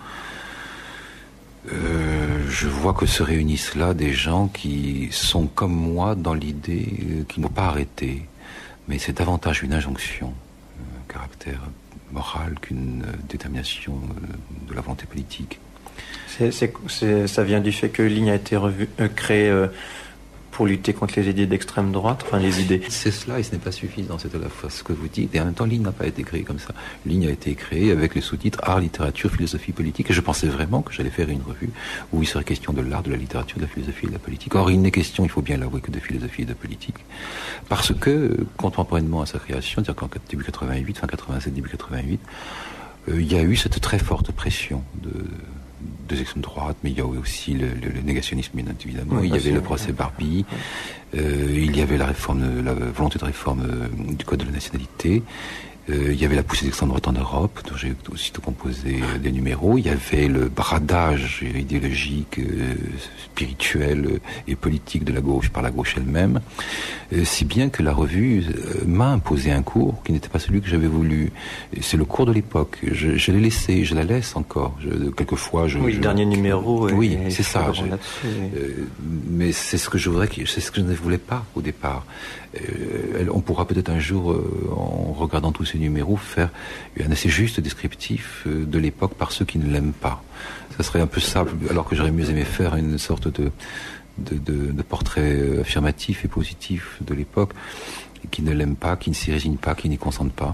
Euh, je vois que se réunissent là des gens qui sont comme moi dans l'idée euh, qu'ils n'ont pas arrêté. Mais c'est davantage une injonction, un caractère morale qu'une détermination de la volonté politique. C'est, c'est, c'est, ça vient du fait que Ligne a été revu, euh, créé euh, pour lutter contre les idées d'extrême droite, enfin les idées. C'est cela, et ce n'est pas suffisant, c'est à la fois ce que vous dites, et en même temps, Ligne n'a pas été créé comme ça. Ligne a été créé avec les sous-titres Art, littérature, philosophie, politique, et je pensais vraiment que j'allais faire une revue où il serait question de l'art, de la littérature, de la philosophie et de la politique. Or, il n'est question, il faut bien l'avouer, que de philosophie et de politique. Parce que, contemporainement à sa création, c'est-à-dire qu'en début quatre-vingt-huit, fin quatre-vingt-sept, début quatre-vingt-huit, euh, il y a eu cette très forte pression de... des extrêmes droites, mais il y a aussi le, le, le négationnisme, bien évidemment. Oui, il y avait le procès Barbie, euh, il y avait la réforme, la volonté de réforme euh, du code de la nationalité. Euh, il y avait la poussée d'extrême droite en Europe, dont j'ai aussitôt composé euh, des numéros. Il y avait le bradage idéologique, euh, spirituel euh, et politique de la gauche par la gauche elle-même. Euh, si bien que la revue euh, m'a imposé un cours qui n'était pas celui que j'avais voulu. Et c'est le cours de l'époque. Je, je l'ai laissé, je la laisse encore. Je, quelquefois, je. Oui, je, le dernier numéro. Je, oui, et c'est ça. Je, euh, mais c'est ce que je voudrais, c'est ce que je ne voulais pas au départ. Euh, on pourra peut-être un jour, euh, en regardant tous ces numéros, faire un assez juste descriptif euh, de l'époque par ceux qui ne l'aiment pas. Ça serait un peu ça, alors que j'aurais mieux aimé faire une sorte de, de, de, de portrait affirmatif et positif de l'époque, qui ne l'aiment pas, qui ne s'y résigne pas, qui n'y consente pas.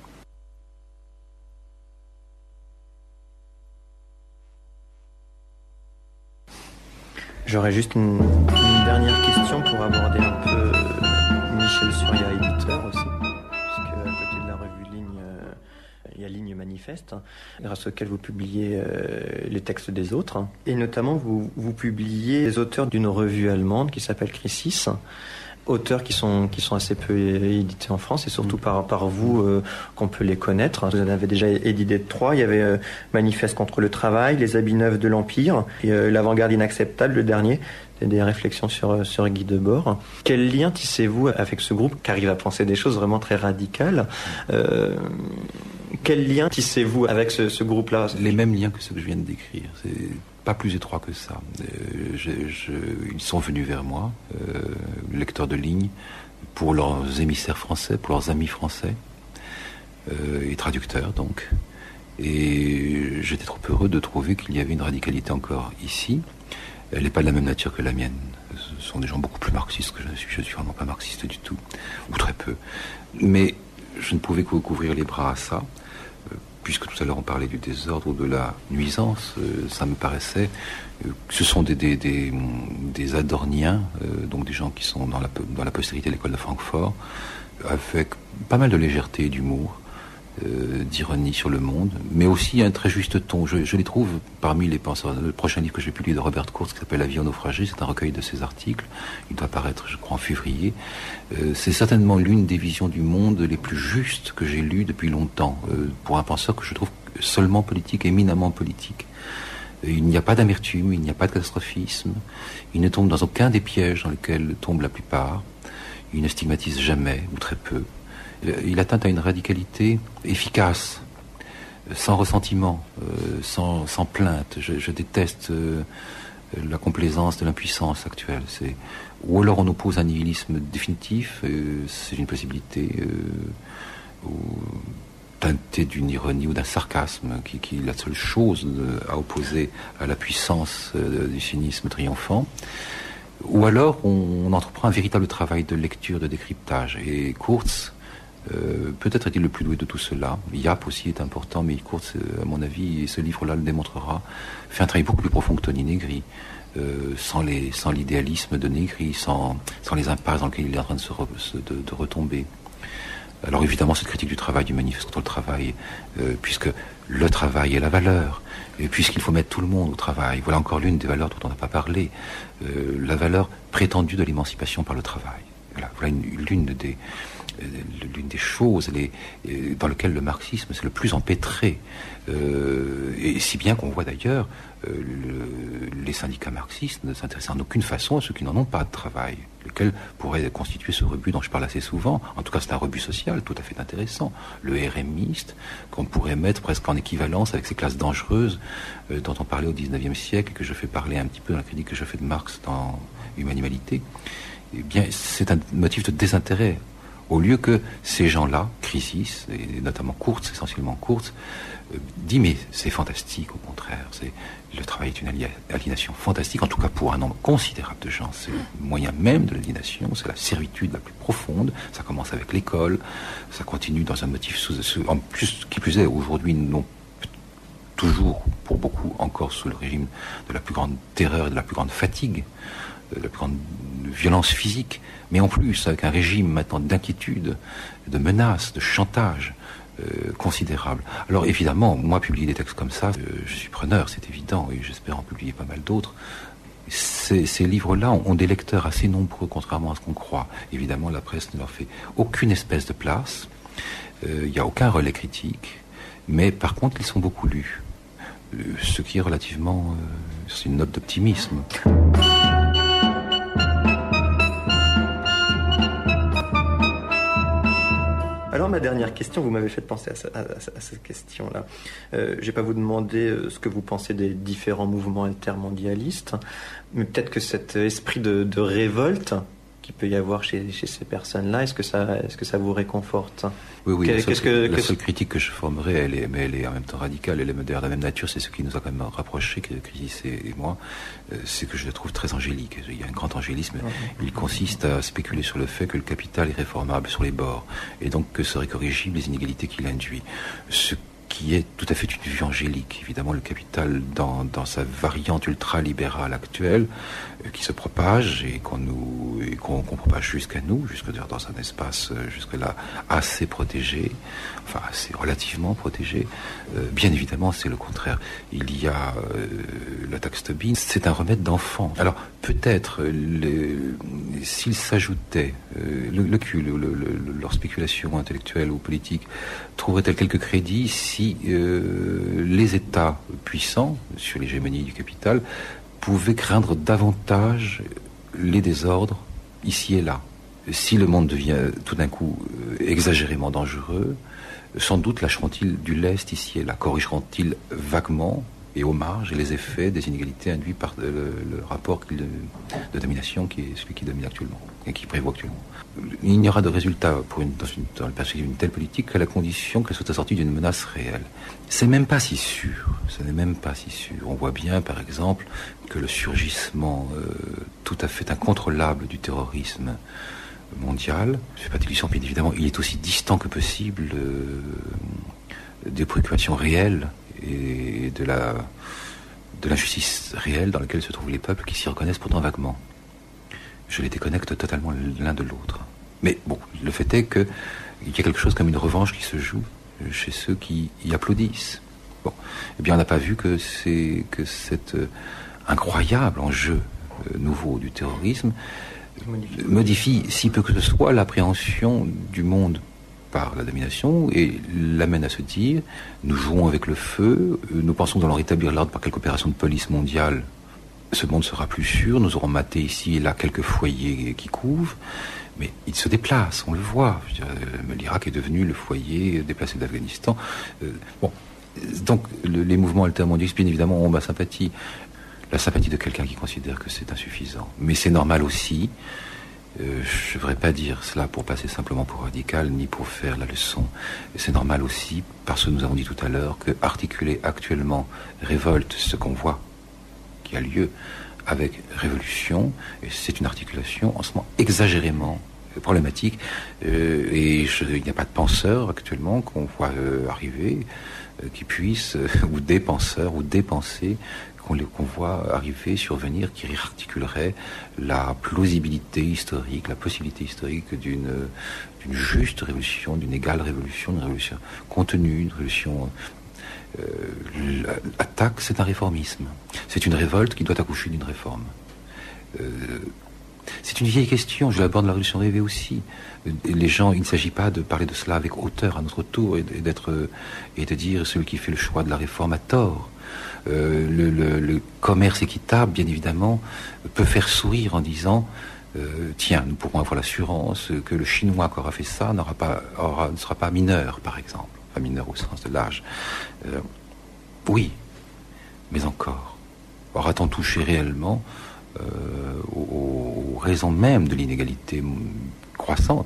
J'aurais juste une, une dernière question pour aborder un peu Michel Surya, éditeur aussi, puisque à côté de la revue Ligne, euh, il y a Ligne Manifeste, hein, grâce auquel vous publiez euh, les textes des autres, et notamment vous, vous publiez les auteurs d'une revue allemande qui s'appelle Crisis, auteurs qui sont qui sont assez peu édités en France, et surtout par par vous euh, qu'on peut les connaître. Vous en avez déjà édité trois. Il y avait euh, Manifeste contre le travail, Les habits neufs de l'Empire et euh, L'avant-garde inacceptable, le dernier. C'est des réflexions sur sur Guy Debord. Quel lien tissez-vous avec ce groupe qui arrive à penser des choses vraiment très radicales? euh, Quel lien tissez-vous avec ce, ce groupe-là? Les mêmes liens que ceux que je viens de décrire. C'est pas plus étroit que ça. Euh, je, je, ils sont venus vers moi, euh, lecteurs de Ligne, pour leurs émissaires français, pour leurs amis français, euh, et traducteurs donc. Et j'étais trop heureux de trouver qu'il y avait une radicalité encore ici. Elle n'est pas de la même nature que la mienne. Ce sont des gens beaucoup plus marxistes que je ne suis. Je ne suis vraiment pas marxiste du tout, ou très peu. Mais je ne pouvais qu'ouvrir les bras à ça. Puisque tout à l'heure on parlait du désordre ou de la nuisance, euh, ça me paraissait euh, que ce sont des, des, des, des Adorniens, euh, donc des gens qui sont dans la, dans la postérité de l'école de Francfort, avec pas mal de légèreté et d'humour, euh, d'ironie sur le monde, mais aussi un très juste ton. Je, je les trouve parmi les penseurs. Le prochain livre que j'ai publié de Robert Kurz, qui s'appelle La vie en naufragé, c'est un recueil de ses articles. Il doit paraître, je crois, en février. Euh, c'est certainement l'une des visions du monde les plus justes que j'ai lues depuis longtemps, euh, pour un penseur que je trouve seulement politique, éminemment politique. Euh, il n'y a pas d'amertume, il n'y a pas de catastrophisme, il ne tombe dans aucun des pièges dans lesquels tombent la plupart, il ne stigmatise jamais, ou très peu. Il atteint à une radicalité efficace, sans ressentiment, euh, sans, sans plainte. Je, je déteste euh, la complaisance de l'impuissance actuelle. C'est, ou alors on oppose un nihilisme définitif, euh, c'est une possibilité, euh, ou teinté d'une ironie ou d'un sarcasme, qui, qui est la seule chose de, à opposer à la puissance euh, du cynisme triomphant. Ou alors on, on entreprend un véritable travail de lecture, de décryptage. Et Kurz, Euh, peut-être est-il le plus doué de tout cela. Yap aussi est important, mais Kurz, à mon avis, et ce livre-là le démontrera, fait un travail beaucoup plus profond que Tony Negri, euh, sans, les, sans l'idéalisme de Negri, sans, sans les impasses dans lesquelles il est en train de, se re, de, de retomber. Alors évidemment, cette critique du travail, du manifeste contre le travail, euh, puisque le travail est la valeur, et puisqu'il faut mettre tout le monde au travail, voilà encore l'une des valeurs dont on n'a pas parlé, euh, la valeur prétendue de l'émancipation par le travail. Voilà, voilà une, l'une des... l'une des choses les, dans lesquelles le marxisme s'est le plus empêtré. Euh, et si bien qu'on voit d'ailleurs euh, le, les syndicats marxistes ne s'intéressent en aucune façon à ceux qui n'en ont pas de travail, lequel pourrait constituer ce rebut dont je parle assez souvent. En tout cas, c'est un rebut social tout à fait intéressant. Le RMiste, qu'on pourrait mettre presque en équivalence avec ces classes dangereuses euh, dont on parlait au dix-neuvième siècle, et que je fais parler un petit peu dans la critique que je fais de Marx dans Humanité. Eh bien, c'est un motif de désintérêt Au lieu que ces gens-là, Chrysis, et notamment Kurz, essentiellement Kurz, euh, dit mais c'est fantastique, au contraire, c'est, le travail est une aliénation fantastique, en tout cas pour un nombre considérable de gens, c'est le moyen même de l'aliénation, c'est la servitude la plus profonde, ça commence avec l'école, ça continue dans un motif sous, sous en plus, qui plus est, aujourd'hui, non toujours, pour beaucoup, encore sous le régime de la plus grande terreur et de la plus grande fatigue, de la plus grande violence physique, mais en plus avec un régime maintenant d'inquiétude, de menaces, de chantage euh, considérable. Alors évidemment, moi publier des textes comme ça, euh, je suis preneur, c'est évident, et j'espère en publier pas mal d'autres. Ces, ces livres-là ont, ont des lecteurs assez nombreux, contrairement à ce qu'on croit. Évidemment, la presse ne leur fait aucune espèce de place, il euh, n'y a aucun relais critique, mais par contre, ils sont beaucoup lus. Euh, ce qui est relativement... Euh, c'est une note d'optimisme. Alors ma dernière question, vous m'avez fait penser à, ça, à, à cette question-là. Euh, je ne vais pas vous demander euh, ce que vous pensez des différents mouvements altermondialistes, mais peut-être que cet esprit de, de révolte qu'il peut y avoir chez, chez ces personnes-là, est-ce que ça, est-ce que ça vous réconforte? Oui, oui. Quel, la seule, que, la seule critique que je formerai, elle est, mais elle est en même temps radicale, elle est de la même nature, c'est ce qui nous a quand même rapprochés, Chrysis et, et moi, euh, c'est que je la trouve très angélique. Il y a un grand angélisme. Il consiste à spéculer sur le fait que le capital est réformable sur les bords, et donc que seraient corrigibles les inégalités qu'il induit. Ce qui est tout à fait une vue angélique. Évidemment, le capital, dans, dans sa variante ultra-libérale actuelle, euh, qui se propage et qu'on nous, et qu'on, qu'on propage jusqu'à nous, jusque dans un espace euh, jusque-là assez protégé, enfin assez relativement protégé, euh, bien évidemment, c'est le contraire. Il y a euh, la taxe Tobin, c'est un remède d'enfant. Alors, peut-être, les, s'il s'ajoutait, euh, le, le cul, le, le, le, leur spéculation intellectuelle ou politique, trouverait-elle quelques crédits si euh, les États puissants, sur l'hégémonie du capital, pouvaient craindre davantage les désordres ici et là. Si le monde devient tout d'un coup euh, exagérément dangereux, sans doute lâcheront-ils du lest ici et là, corrigeront-ils vaguement et aux marges les effets des inégalités induits par le, le rapport de, de domination qui est celui qui domine actuellement et qui prévaut actuellement. Il n'y aura de résultat pour une, dans, une, dans la perspective d'une telle politique qu'à la condition qu'elle soit assortie d'une menace réelle. C'est même pas si sûr. Ce n'est même pas si sûr. On voit bien, par exemple, que le surgissement euh, tout à fait incontrôlable du terrorisme mondial, je ne fais pas d'illusion, bien évidemment, il est aussi distant que possible euh, des préoccupations réelles et de la de l'injustice réelle dans laquelle se trouvent les peuples qui s'y reconnaissent pourtant vaguement. Je les déconnecte totalement l'un de l'autre. Mais bon, le fait est qu'il y a quelque chose comme une revanche qui se joue chez ceux qui y applaudissent. Bon, eh bien on n'a pas vu que c'est que cet euh, incroyable enjeu euh, nouveau du terrorisme modifie. modifie si peu que ce soit l'appréhension du monde par la domination et l'amène à se dire nous jouons avec le feu, nous pensons que nous allons rétablir l'ordre par quelque opération de police mondiale. Ce monde sera plus sûr, nous aurons maté ici et là quelques foyers qui couvent, mais ils se déplacent, on le voit. L'Irak est devenu le foyer déplacé d'Afghanistan. Euh, bon, donc le, les mouvements altermondialistes, bien évidemment, ont ma sympathie. La sympathie de quelqu'un qui considère que c'est insuffisant. Mais c'est normal aussi. Euh, je ne voudrais pas dire cela pour passer simplement pour radical, ni pour faire la leçon. C'est normal aussi, parce que nous avons dit tout à l'heure, que articuler actuellement révolte, ce qu'on voit qui a lieu avec révolution, et c'est une articulation en ce moment exagérément problématique, euh, et je, il n'y a pas de penseur actuellement qu'on voit euh, arriver, euh, qui puisse, euh, ou des penseurs, ou des pensées, qu'on, qu'on voit arriver, survenir, qui articulerait la plausibilité historique, la possibilité historique d'une, d'une juste révolution, d'une égale révolution, d'une révolution contenue, une révolution... Euh, l'attaque, c'est un réformisme. C'est une révolte qui doit accoucher d'une réforme. Euh, c'est une vieille question, je l'aborde dans la Révolution rêvée aussi. Les gens, il ne s'agit pas de parler de cela avec hauteur à notre tour et d'être et de dire celui qui fait le choix de la réforme a tort. Euh, le, le, le commerce équitable, bien évidemment, peut faire sourire en disant euh, tiens, nous pourrons avoir l'assurance que le Chinois qui aura fait ça n'aura pas, aura, ne sera pas mineur, par exemple. Mineur au sens de l'âge. Euh, oui, mais encore. Aura-t-on touché réellement euh, aux, aux raisons même de l'inégalité croissante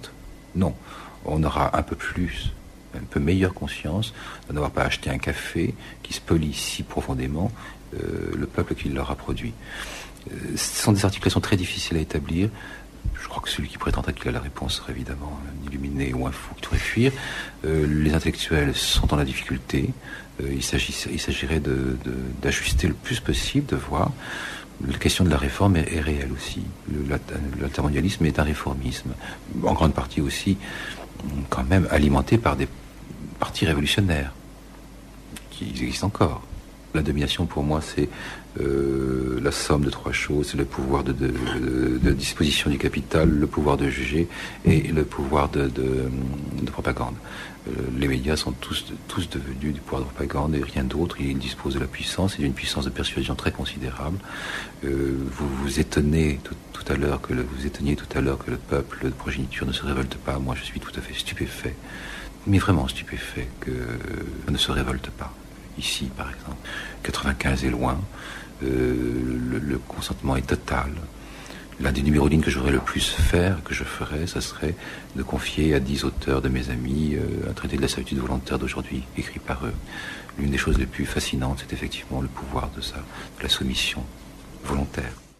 Non, on aura un peu plus, un peu meilleure conscience de n'avoir pas acheté un café qui spolie si profondément euh, le peuple qui l'aura produit. Euh, ce sont des articulations très difficiles à établir. Je crois que celui qui prétendrait qu'il a la réponse serait évidemment un illuminé ou un fou qui devrait fuir. Euh, les intellectuels sont dans la difficulté. Euh, il, s'agit, il s'agirait de, de, d'ajuster le plus possible, de voir. La question de la réforme est, est réelle aussi. Le, l'altermondialisme est un réformisme, en grande partie aussi, quand même alimenté par des partis révolutionnaires qui existent encore. La domination, pour moi, c'est euh, la somme de trois choses. C'est le pouvoir de, de, de, de disposition du capital, le pouvoir de juger et le pouvoir de, de, de propagande. Euh, les médias sont tous, tous devenus du pouvoir de propagande et rien d'autre. Ils disposent de la puissance et d'une puissance de persuasion très considérable. Euh, vous vous étonnez tout, tout à l'heure que le, vous étonniez tout à l'heure que le peuple de progéniture ne se révolte pas. Moi, je suis tout à fait stupéfait, mais vraiment stupéfait que ne se révolte pas. Ici, par exemple, quatre-vingt-quinze est loin, euh, le, le consentement est total. L'un des numéros lignes que j'aurais le plus faire, que je ferais, ça serait de confier à dix auteurs de mes amis euh, un traité de la servitude volontaire d'aujourd'hui, écrit par eux. L'une des choses les plus fascinantes, c'est effectivement le pouvoir de ça, de la soumission volontaire.